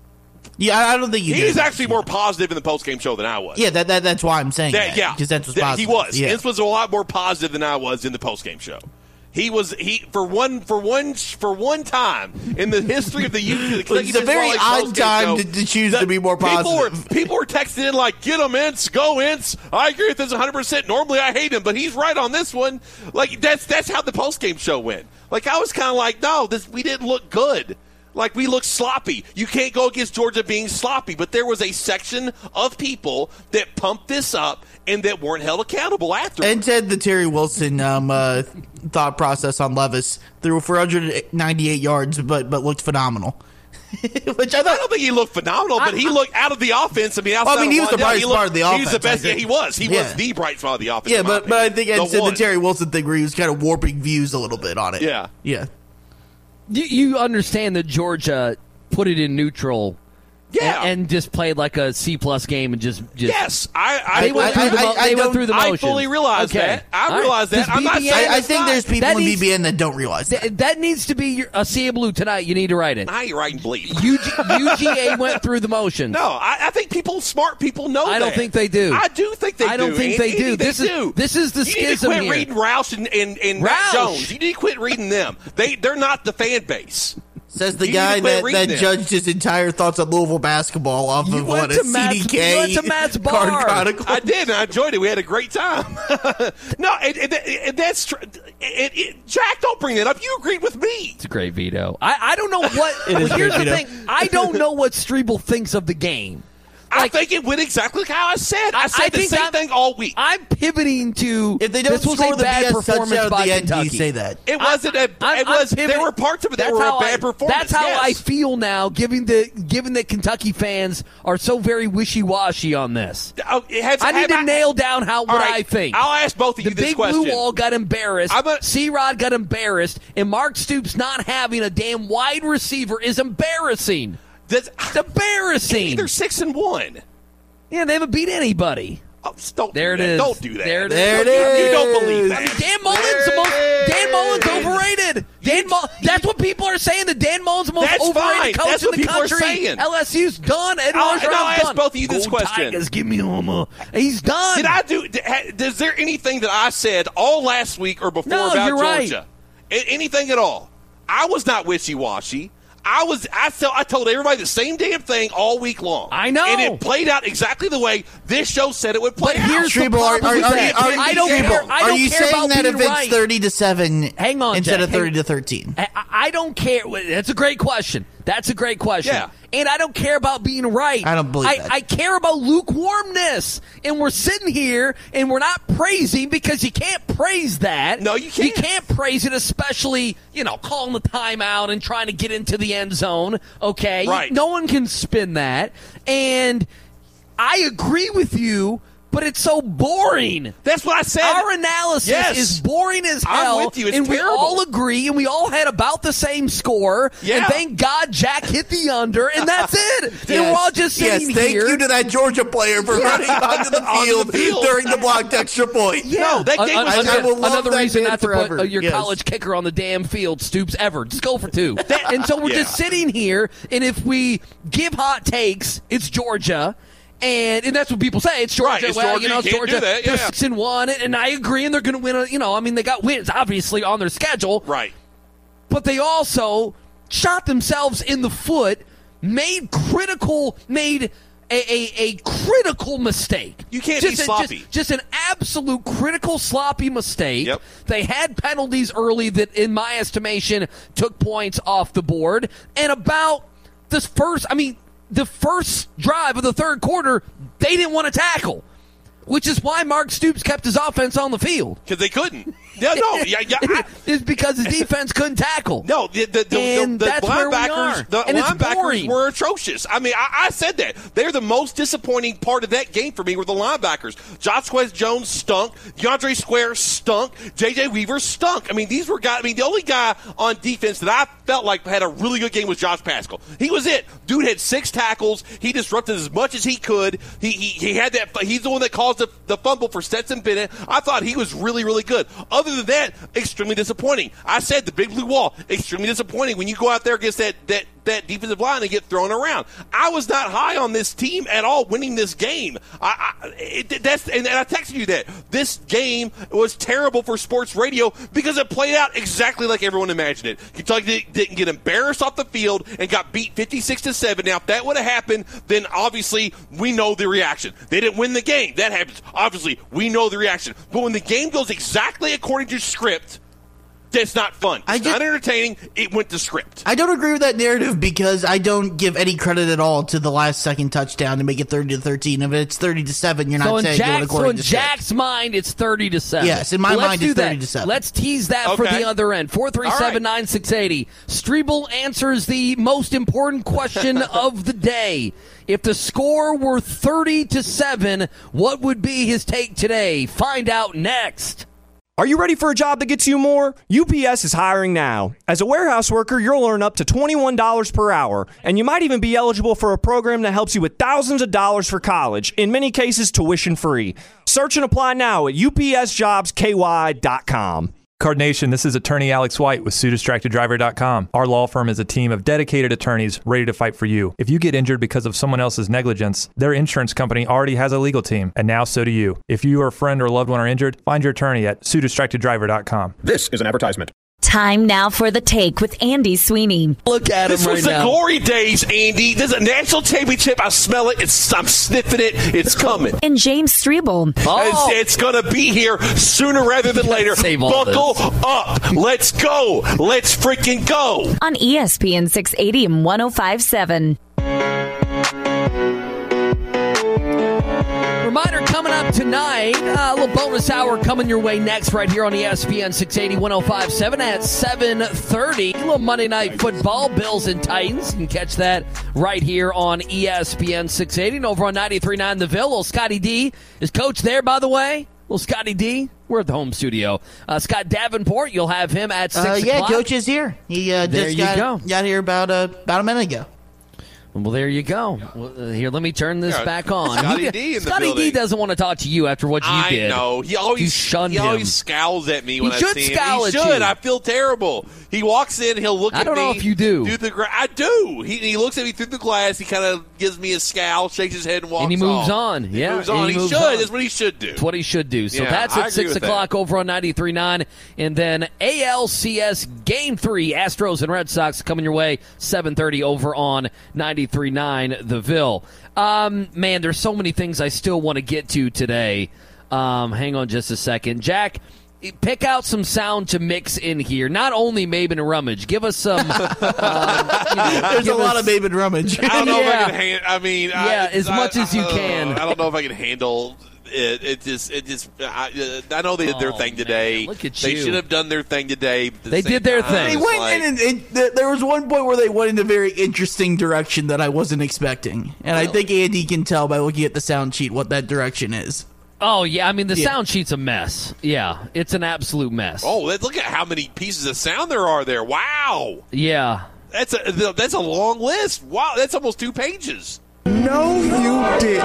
Yeah, I I don't think you did. He's as much actually as you more did. positive in the post-game show than I was. Yeah, that, that that's why I'm saying that. That- yeah. because Ents was That- positive. He was. Yeah. Ents was a lot more positive than I was in the post-game show. He was he for one for one for one time in the history of the U. Well, it's a very odd time to- to choose to be more People were, positive. people were texting in like, "Get him, Ince, go Ince." I agree with this one hundred percent. Normally, I hate him, but he's right on this one. Like that's that's how the post game show went. Like I was kind of like, "No, this we didn't look good." Like, we look sloppy. You can't go against Georgia being sloppy. But there was a section of people that pumped this up and that weren't held accountable after. And said the Terry Wilson um, uh, thought process on Levis threw for one hundred ninety-eight yards, but but looked phenomenal. Which I thought. I don't think he looked phenomenal, but he looked out of the offense. I mean, outside well, I mean, he was of the one, brightest he looked, part of the offense. He was the best. Yeah, he was. He yeah. was the bright spot of the offense. Yeah, but but I think Ed the said one. the Terry Wilson thing where he was kind of warping views a little bit on it. Yeah, yeah. You, you understand that Georgia put it in neutral. Yeah, and, and just played like a C plus game and just, just yes, I, I they went I, through the mo- I, I they went through the I motions. fully realize okay. that. I All realize right. that. I'm not B B N saying I, I it's think not. there's people That in needs- B B N that don't realize that. Th- that needs to be your, a C A Blue tonight. You need to write it. Now you're writing bleep. U G, U G A went through the motions. No, I, I think people, smart people, know. I don't that. think they do. I do think they do. I don't think Andy. they do. They This is- do. this is the you schism need to quit here. reading Roush and, and, and Matt Roush. Jones. You need to quit reading them. They they're not the fan base. Says the You guy need to quit that, reading that them. judged his entire ththoughts on Louisville basketball off You of went what to a Matt's- C D K you went to Matt's Card bar. Chronicle. I did, and I enjoyed it. We had a great time. no, it, it, it, that's true. It, it, Jack, don't bring that up. You agreed with me. It's a great veto. I, I don't know what. It is Here's great the veto. thing. I don't know what Strebel thinks of the game. I Like- think it went exactly like how I said. I said I the think same I'm- thing all week. I'm pivoting to If they don't this was score a the bad B S performance touchdown at by the end, do Kentucky. you say that? It wasn't a. I'm- it was. I'm pivoting- There were parts of it that that's were a how bad I, performance. That's how yes. I feel now, given the given that Kentucky fans are so very wishy washy on this. Oh, it has- I need have to nail down how what All right, I think. I'll ask both of the you this big question. blue wall got embarrassed. I'm a- C-Rod got embarrassed, and Mark Stoops not having a damn wide receiver is embarrassing. That's, It's embarrassing. they're six and one. Yeah, they haven't beat anybody. Oh, don't There do it that. is. Don't do that. There it is. There it You- You don't is. believe I mean, that. Dan Mullen's the most. Dan Mullen's overrated. Dan Mull, That's what people are saying. That Dan Mullen's the most That's overrated fine. coach That's in what the people are country. saying. L S U's done. Ed I'll- Orgeron's and I'll ask done. both of you this Go question. Tigers, give me a He's done. Did I do? Did, ha- is there anything that I said all last week or before No, about you're right. Georgia? A- anything at all? I was not wishy washy. I was. I tell. I told everybody the same damn thing all week long. I know. and it played out exactly the way this show said it would play But out. here's the Treble, are, problem are, with are, that. are, I don't Treble, care. I are don't you care saying about that being if it's right. thirty to seven Hang on, instead Jack. of thirty Hang- to thirteen? I, I don't care. That's a great question. That's a great question. Yeah. And I don't care about being right. I don't believe I, that. I care about lukewarmness. And we're sitting here and we're not praising because you can't praise that. No, you can't. You can't praise it, especially, you know, calling the timeout and trying to get into the end zone. Okay? Right. No one can spin that. And I agree with you, but it's so boring. That's what I said. Our analysis Yes. is boring as I'm hell, with you. It's and we terrible. all agree, and we all had about the same score. Yeah. And thank God Jack hit the under, and that's it. And we're all just yes, sitting thank here. you to that Georgia player for running onto the Onto field, the field. during the blocked extra point. No, that game An- was. an- I will love another that reason man not to forever. put uh, your Yes. college kicker on the damn field, Stoops, ever. Just go for two. and so we're Yeah. just sitting here, and if we give hot takes, it's Georgia. And, and that's what people say. It's Georgia. Right, it's well, Georgia. you know, You it's can't Georgia. do that, They're yeah. six and one, and I agree. And they're going to win. A, you know, I mean, they got wins obviously on their schedule. Right. But they also shot themselves in the foot, made critical, made a, a, a critical mistake. You can't just be a- sloppy. Just, just an absolute critical, sloppy mistake. Yep. They had penalties early that, in my estimation, took points off the board. And about this first, I mean, the first drive of the third quarter, they didn't want to tackle, which is why Mark Stoops kept his offense on the field. Because they couldn't. Yeah, no, yeah, yeah. I, It's because his defense couldn't tackle. No, the the, the, And the, the that's where we linebackers, are. the And it's linebackers boring. were atrocious. I mean, I, I said that they're the most disappointing part of that game for me were the linebackers. Josquez Jones stunk. DeAndre Square stunk. J J Weaver stunk. I mean, these were guys. I mean, the only guy on defense that I felt like had a really good game was Josh Pascal. He was it. Dude had six tackles. He disrupted as much as he could. He he, he had that. He's the one that caused the, the fumble for Stetson Bennett. I thought he was really really good. Other than that, extremely disappointing. I said the big blue wall, extremely disappointing when you go out there against that that that defensive line and get thrown around. I was not high on this team at all winning this game. I, I it, that's and, and I texted you that this game was terrible for sports radio because it played out exactly like everyone imagined it. Kentucky didn't get embarrassed off the field and got beat fifty-six to seven. Now, if that would have happened, then obviously we know the reaction. They didn't win the game. That happens. Obviously, we know the reaction. But when the game goes exactly according to script, That's not fun. It's I not just- entertaining. It went to script. I don't agree with that narrative because I don't give any credit at all to the last second touchdown to make it thirty to thirteen. If it's thirty to seven, you're not So in, saying Jack, it so according in to script. Jack's mind, it's thirty to seven. Yes, in my Let's mind, do it's thirty that. to seven. Let's tease that for Okay. the other end. four three seven, nine six eight zero. Strebel answers the most important question of the day. If the score were thirty to seven, what would be his take today? Find out next. Are you ready for a job that gets you more? U P S is hiring now. As a warehouse worker, you'll earn up to twenty-one dollars per hour, and you might even be eligible for a program that helps you with thousands of dollars for college, in many cases tuition free. Search and apply now at U P S jobs K Y dot com. Card Nation, this is attorney Alex White with Sue Distracted Driver dot com. Our law firm is a team of dedicated attorneys ready to fight for you. If you get injured because of someone else's negligence, their insurance company already has a legal team, and now so do you. If you or a friend or loved one are injured, find your attorney at Sue Distracted Driver dot com. This is an advertisement. Time now for the take with Andy Sweeney. Look at him This right was the now. glory days, Andy. There's a national championship. I smell it. It's, I'm sniffing it. It's coming. And James Strebel. Oh. It's, it's going to be here sooner rather than later. Save all Buckle this. up. Let's go. Let's freaking go. On E S P N six eighty and one oh five point seven. Reminder coming up tonight, uh, a little bonus hour coming your way next right here on E S P N six eighty, one oh five point seven at seven thirty. A little Monday Night Football, Bills and Titans. You can catch that right here on E S P N six eighty. And over on ninety-three point nine The Ville, little Scotty D. Is Coach there, by the way? Little Scotty D. We're at the home studio. Uh, Scott Davenport, you'll have him at six Uh, yeah, o'clock. Coach is here. He uh, There just you got, go. got here about, uh, about a minute ago. Well, there you go. Well, uh, here, let me turn this Yeah, back on. Scotty He- D in the Scotty D building. doesn't want to talk to you after what you I did. know. He always You shunned he him. always scowls at me He when I should see him. scowl He at should. you. I feel terrible. He walks in. He'll look I at don't me. know if you do. Do the gra- I do. He, he looks at me through the glass. He kind of gives me a scowl, shakes his head, and walks And he moves off. on. He Yeah, moves and on. he He, moves should. on. That's what he should do. That's what he should do. So Yeah, that's I at agree six with o'clock that. over on ninety-three point nine. And then A L C S Game three, Astros and Red Sox coming your way, seven thirty over on ninety-three point nine The Ville. Um, man, there's so many things I still want to get to today. Um, hang on just a second. Jack, pick out some sound to mix in here. Not only Maben and Rummage. Give us some. um, you know, There's give a lot us- of Maben Rummage. I don't know if Yeah. I can hand. I mean, Yeah, I, as much I, as you uh, can. I don't know if I can handle it. It just, it just. I, uh, I know they did their Oh, thing man, today. look at they you. should have done their thing today. At the They same did their time, thing. They it's went like- in and, and th- there was one point where they went in a very interesting direction that I wasn't expecting. And I think Andy can tell by looking at the sound sheet what that direction is. Oh, yeah. I mean, the Yeah. sound sheet's a mess. Yeah, it's an absolute mess. Oh, let's look at how many pieces of sound there are there. Wow, Yeah. that's a that's a long list. Wow, that's almost two pages. No, you didn't.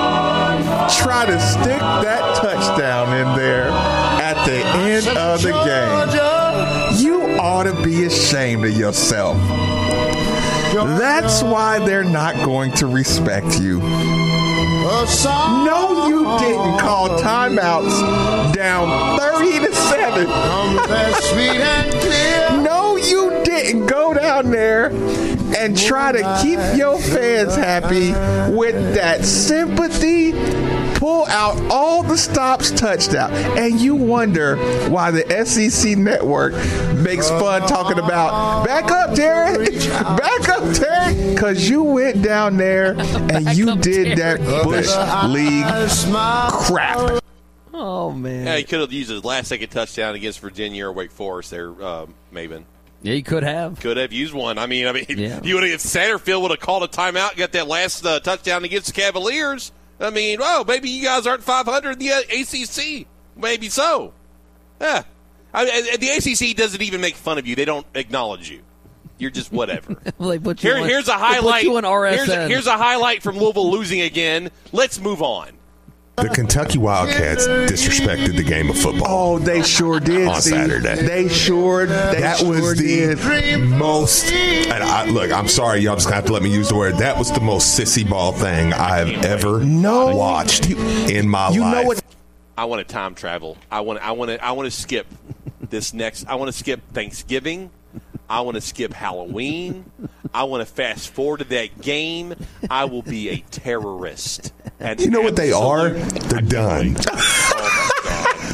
Try to stick that touchdown in there at the end of the game. You ought to be ashamed of yourself. That's why they're not going to respect you. No, you didn't call timeouts down thirty to seven. No, you didn't go down there and try to keep your fans happy with that sympathy. Pull out all the stops touchdown, and you wonder why the S E C network makes fun talking about back up, Terry, back up, Terry, because you went down there and you did that Bush League crap. Oh, man. Yeah, he could have used his last second touchdown against Virginia or Wake Forest there, uh, Maven. Yeah, you could have. Could have used one. I mean, I mean, Yeah. you would have, if Satterfield would have called a timeout, got that last uh, touchdown against the Cavaliers. I mean, oh, maybe you guys aren't five hundred in the uh, A C C. Maybe so. Yeah. I mean, the A C C doesn't even make fun of you. They don't acknowledge you. You're just whatever. Well, they put you Here, on- here's a they put highlight. you on R S N. Here's a, here's a highlight from Louisville losing again. Let's move on. The Kentucky Wildcats disrespected the game of football. Oh, they sure did. On see. Saturday. They sure. They That sure was the did. most, and I, look, I'm sorry, y'all just gonna have to let me use the word. That was the most sissy ball thing I've ever No. watched in my You life. know what? I want to time travel. I want. I want to. I want to skip this next. I want to skip Thanksgiving. I want to skip Halloween. I want to fast forward to that game. I will be a terrorist. And You know what they are? absolute- They're done. Oh my God.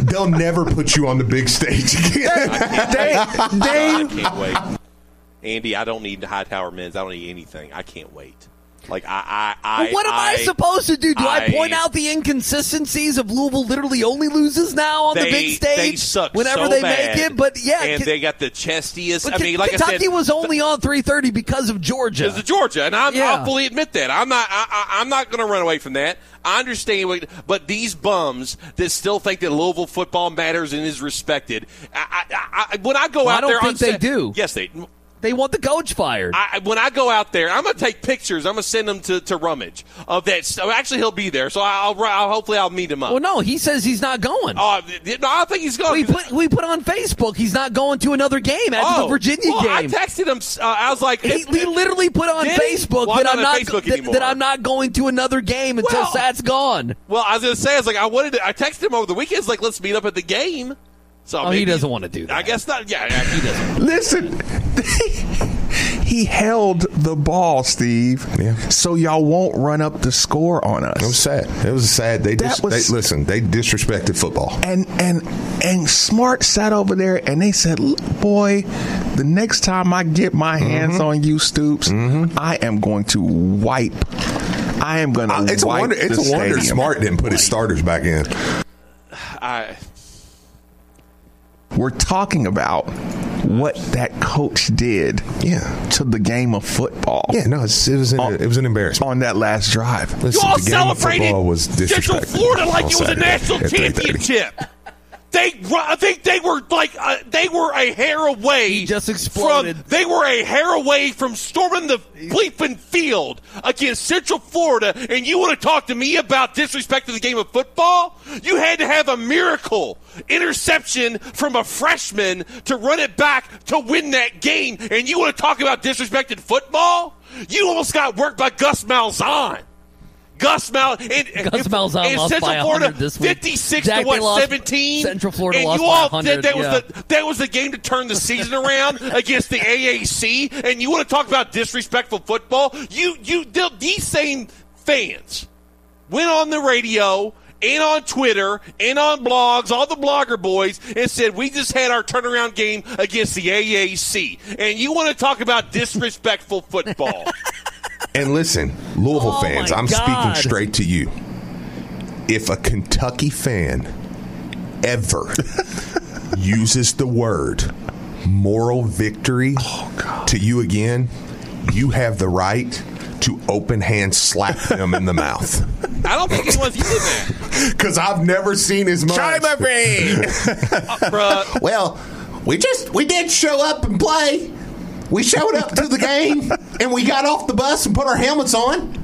they'll never put you on the big stage again. they, they, I can't wait. Andy, I don't need Hightower men's. I don't need anything. I can't wait. Like, I, I, I well, what am I, I supposed to do? Do I, I point out the inconsistencies of Louisville literally only loses now on they, the big stage? They suck whenever so they bad, make it, but yeah, and can, they got the chestiest. I can, mean, like Kentucky I said, was only on three thirty because of Georgia. Because of Georgia, and I'm, yeah. I'll fully admit that. I'm not. I, I, I'm not going to run away from that. I understand, what, but these bums that still think that Louisville football matters and is respected. I, I, I, when I go well, out I don't there, think on they set, do. Yes, they. They want the coach fired. I, when I go out there, I'm going to take pictures. I'm going to send them to, to Rummage of that. So actually, he'll be there. So I'll, I'll hopefully I'll meet him up. Well, no, he says he's not going. Oh, no, I think he's going. We put we put on Facebook he's not going to another game after oh, the Virginia well, game. I texted him. Uh, I was like, he, if, he literally put on Facebook well, that I'm I'm not, not Facebook that, that I'm not going to another game until well, Sat's gone. Well, I was going to say, I was like, I wanted. To, I texted him over the weekends, like, let's meet up at the game. So oh, maybe, he doesn't want to do that. I guess not. Yeah, yeah he doesn't. Listen, he held the ball, Steve. Yeah. So y'all won't run up the score on us. It was sad. It was sad. They, dis- was, they listen. They disrespected football. And and and Smart sat over there and they said, "Boy, the next time I get my hands mm-hmm. on you, Stoops, mm-hmm. I am going to wipe. I am going to. Uh, it's wipe a wonder. It's the a wonder stadium. Smart didn't put his starters back in. I. We're talking about what that coach did yeah. to the game of football. Yeah, no, it's, it was an, on, it was an embarrassment on that last drive. Listen, you all the game celebrated of football was Central Florida like it was a national Saturday championship. They, I think they were like uh, they were a hair away. He just exploded. From, they were a hair away from storming the bleeping field against Central Florida. And you want to talk to me about disrespecting the game of football? You had to have a miracle interception from a freshman to run it back to win that game. And you want to talk about disrespecting football? You almost got worked by Gus Malzahn. Gus Mal and, Gus Malzahn and lost Central by Florida this week. fifty-six Jack, to what lost, seventeen. Central Florida and lost you all, by one hundred. That, that yeah. was the that was the game to turn the season around against the A A C. And you want to talk about disrespectful football? You you these same fans went on the radio and on Twitter and on blogs, all the blogger boys, and said we just had our turnaround game against the A A C. And you want to talk about disrespectful football? And listen, Louisville oh fans, I'm God. speaking straight to you. If a Kentucky fan ever uses the word moral victory oh, to you again, you have the right to open hand slap them in the mouth. I don't think anyone's using that. Because I've never seen as much. Charlie Murphy! uh, well, we just, we did show up and play. We showed up to the game, and we got off the bus and put our helmets on.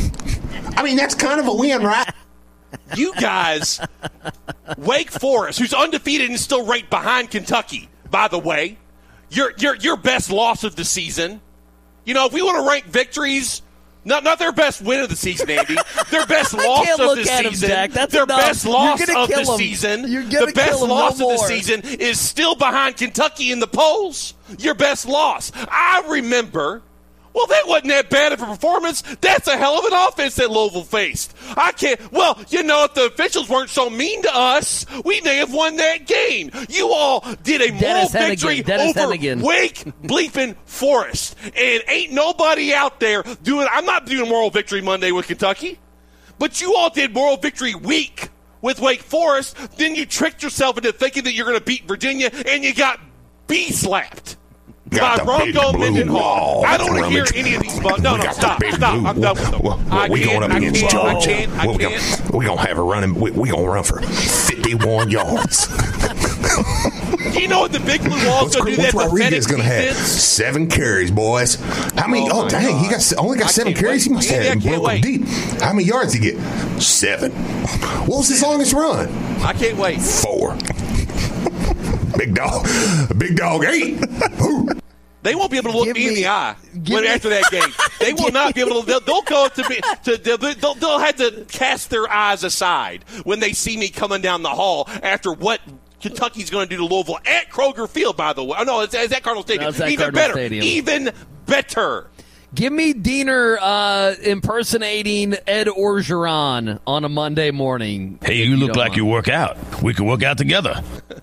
I mean, that's kind of a win, right? You guys, Wake Forest, who's undefeated and still right behind Kentucky, by the way, your your your best loss of the season. You know, if we want to rank victories, not not their best win of the season, Andy. Their best loss of the season. Him, Jack. That's their enough. best loss of the him. season. The best loss no of the more. season is still behind Kentucky in the polls. Your best loss. I remember. Well, that wasn't that bad of a performance. That's a hell of an offense that Louisville faced. I can't. Well, you know, if the officials weren't so mean to us, we may have won that game. You all did a moral Dennis victory Hennigan. Dennis over Hennigan. Wake bleeping Forest. And ain't nobody out there doing – I'm not doing moral victory Monday with Kentucky. But you all did moral victory week with Wake Forest. Then you tricked yourself into thinking that you're going to beat Virginia, and you got B-slapped. By Bronco Mendenhall. I don't want to hear any of these. Bu- no, no, stop, stop. I'm done with them. Well, well, I we can't, going up I against can't, Georgia. I can't, I well, can't. We're going to have a running. We're we going to run for fifty-one yards. Do you know what the Big Blue Walls going to do? What's That Rodriguez going to have? defense? Seven carries, boys. How many? Oh, Oh, dang. God. He got only got I seven can't carries. wait. He must Yeah, have I can't broken wait. deep. How many yards did he get? Seven. What was his longest run? I can't wait. Four. Big dog. Big dog eight. Ooh. They won't be able to look Give me in me- the eye give when me- after that game. They will not be able to. They'll, they'll go to me. To, they'll, they'll have to cast their eyes aside when they see me coming down the hall after what Kentucky's going to do to Louisville at Kroger Field. By the way, oh no, it's, it's at Cardinal Stadium. No, it's at Even Cardinal better. Stadium. Even better. Give me Diener uh, impersonating Ed Orgeron on a Monday morning. Hey, you look like you work out. We can work out together.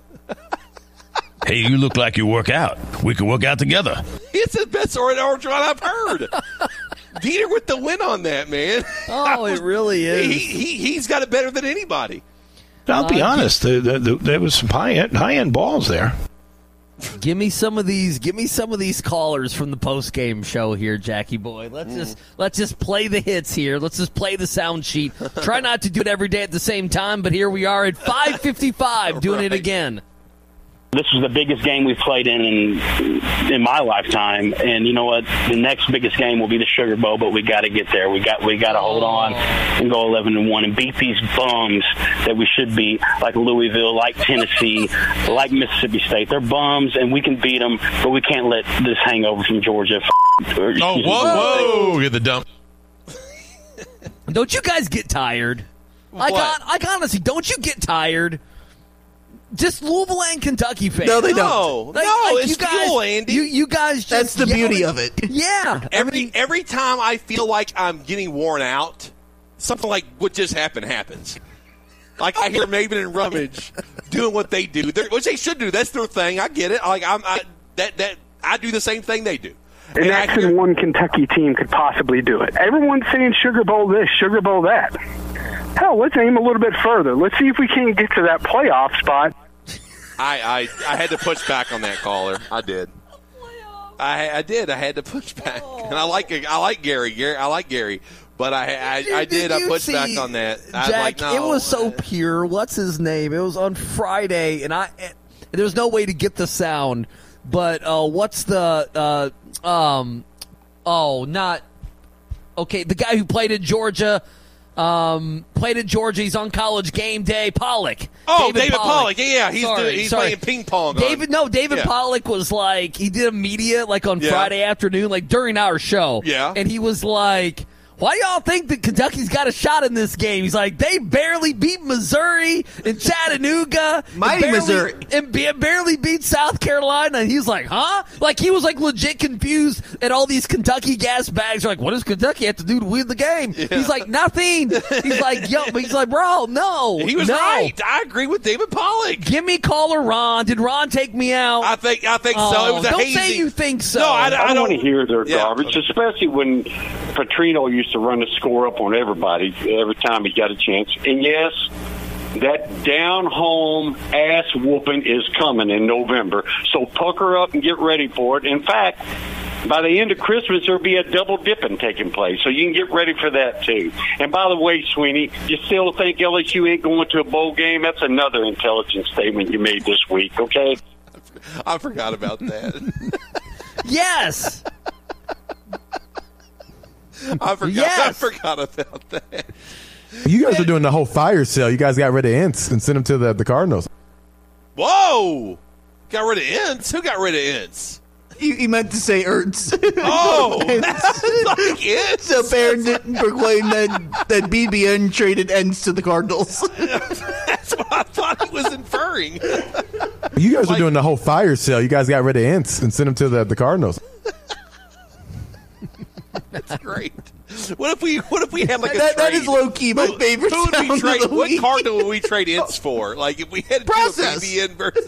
Hey, you look like you work out. We can work out together. It's the best Ed Orgeron I've heard. Diener with the win on that, man. Oh, it really is. He, he, he's got it better than anybody. I'll be uh, honest. The, the, the, there was some high-end, high-end balls there. Give me some of these. Give me some of these callers from the post-game show here, Jackie boy. Let's mm. just let's just play the hits here. Let's just play the sound sheet. Try not to do it every day at the same time, but here we are at five fifty-five doing right. it again. This was the biggest game we've played in, in in my lifetime, and you know what? The next biggest game will be the Sugar Bowl, but we got to get there. We got we got to hold on and go eleven and one and beat these bums that we should beat, like Louisville, like Tennessee, like Mississippi State. They're bums, and we can beat them, but we can't let this hangover from Georgia. Oh, whoa, whoa! Get the dump. Don't you guys get tired? Like, like honestly, don't you get tired? Just Louisville and Kentucky fans. No, they don't. No, like, no like it's you guys, cool, Andy. You, you guys just That's the beauty of it. Yeah. Every I mean, every time I feel like I'm getting worn out, something like what just happened happens. Like I hear Maven and Rummage doing what they do, They're, which they should do. That's their thing. I get it. Like I'm I, that that I do the same thing they do. An and X hear, and one Kentucky team could possibly do it. Everyone's saying Sugar Bowl this, Sugar Bowl that. Hell, let's aim a little bit further. Let's see if we can't get to that playoff spot. I, I, I had to push back on that caller. I did. I I did. I had to push back, and I like I like Gary. Gary I like Gary, but I I, I did. did I pushed see, back on that. I Jack, like, no. It was so pure. What's his name? It was on Friday, and I and there was no way to get the sound. But uh, what's the uh, um oh not okay the guy who played in Georgia. Um, played at Georgia. He's on College Game Day. Pollock. Oh, David, David Pollock. Pollock. Yeah, yeah. He's sorry, doing, he's sorry. playing ping pong. David, on. no, David yeah. Pollock was like he did a media like on yeah. Friday afternoon, like during our show. Yeah, and he was like, "Why do y'all think that Kentucky's got a shot in this game?" He's like, "They barely beat Missouri and Chattanooga, mighty and barely, Missouri, and barely beat South Carolina." And he's like, "Huh?" Like he was like legit confused. And all these Kentucky gas bags are like, "What does Kentucky have to do to win the game?" Yeah. He's like, "Nothing." He's like, "Yo," but he's like, "Bro, no." He was no. right. I agree with David Pollock. Give me caller Ron. Did Ron take me out? I think I think oh, so. It was a don't hazy. say you think so. No, I, I, I don't, don't want to hear their yeah. garbage, especially when Petrino used to run the score up on everybody every time he got a chance. And yes, that down home ass whooping is coming in November. So pucker up and get ready for it. In fact, by the end of Christmas, there'll be a double dipping taking place. So you can get ready for that, too. And by the way, Sweeney, you still think L S U ain't going to a bowl game? That's another intelligent statement you made this week, okay? I forgot about that. Yes. I forgot. Yes. I forgot about that. You guys are doing the whole fire sale. You guys got rid of Ince and sent them to the, the Cardinals. Whoa! Got rid of Ince? Who got rid of Ince? You, you meant to say Ertz. Oh! Like Ince? So Barron didn't proclaim that, that B B N traded Ince to the Cardinals. That's what I thought he was inferring. You guys like, are doing the whole fire sale. You guys got rid of Ince and sent them to the, the Cardinals. That's great. What if we what if we had like a that, trade? That is low key my who, favorite. Who would we trade? What week. Cardinal would we trade Ince for? Like if we had process. B B N versus.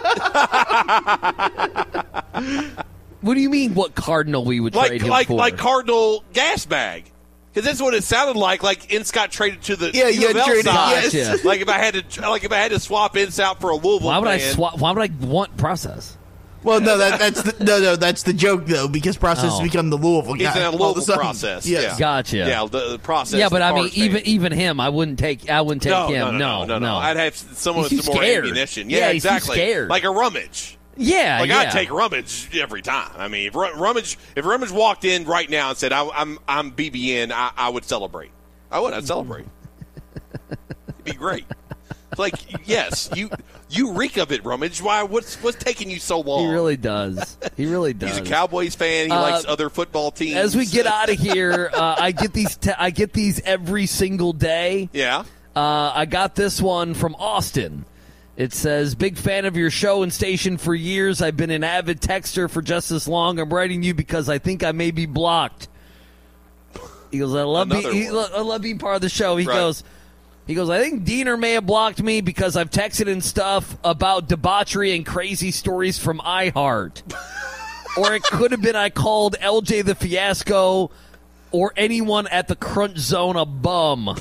What do you mean? What Cardinal we would like, trade him like, for? Like Cardinal gas bag. Because that's what it sounded like. Like Ince got traded to the yeah, U of L traded, side. yes. Like if I had to, like if I had to swap Ince out for a Louisville. Why would fan, I swap? Why would I want process? Well, no, that, that's the, no, no, that's the joke though, because process Oh. has become the Louisville guy. He's in a all of Louisville sudden. process. Yes. Yeah, Gotcha. Yeah, the, the process. Yeah, but the I mean, Card even fan. even him, I wouldn't take. I wouldn't take no, him. No, no, no, no. I'd have someone He's with some more scared. ammunition. Yeah, Yeah, he's too exactly. scared. Like a Rummage. Yeah, like yeah. I'd take Rummage every time. I mean, if Rummage, if Rummage walked in right now and said, I, "I'm I'm B B N," I, I would celebrate. I would. I'd celebrate. It'd be great. Like, yes, you you reek of it, Rummage. Why? What's what's taking you so long? He really does. He really does. He's a Cowboys fan. He Uh, likes other football teams. As we get out of here, uh, I get these. Te- I get these every single day. Yeah. Uh, I got this one from Austin. It says, big fan of your show and station for years. I've been an avid texter for just as long. I'm writing you because I think I may be blocked. He goes, I love, be, he, I love being part of the show. He Right. goes, he goes, I think Diener may have blocked me because I've texted and stuff about debauchery and crazy stories from iHeart. Or it could have been I called L J the Fiasco or anyone at the Crunch Zone a bum.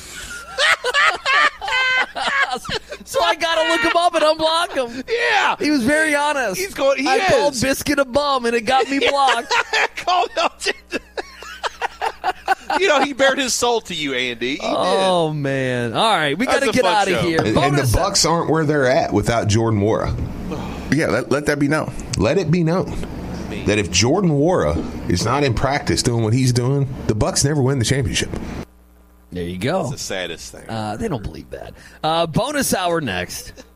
So I gotta look him up and unblock him. Yeah, he was very honest. He's going. He I is. called Biscuit a bum and it got me blocked. called L J. You know, he bared his soul to you, Andy. He oh did. man! All right, we got to That's a get fun out of show. here. And, and the Bonus- Bucks aren't where they're at without Jordan Nwora. Yeah, let, let that be known. Let it be known that if Jordan Nwora is not in practice doing what he's doing, the Bucks never win the championship. There you go. That's the saddest thing. Uh, they don't believe that. Uh, bonus hour next.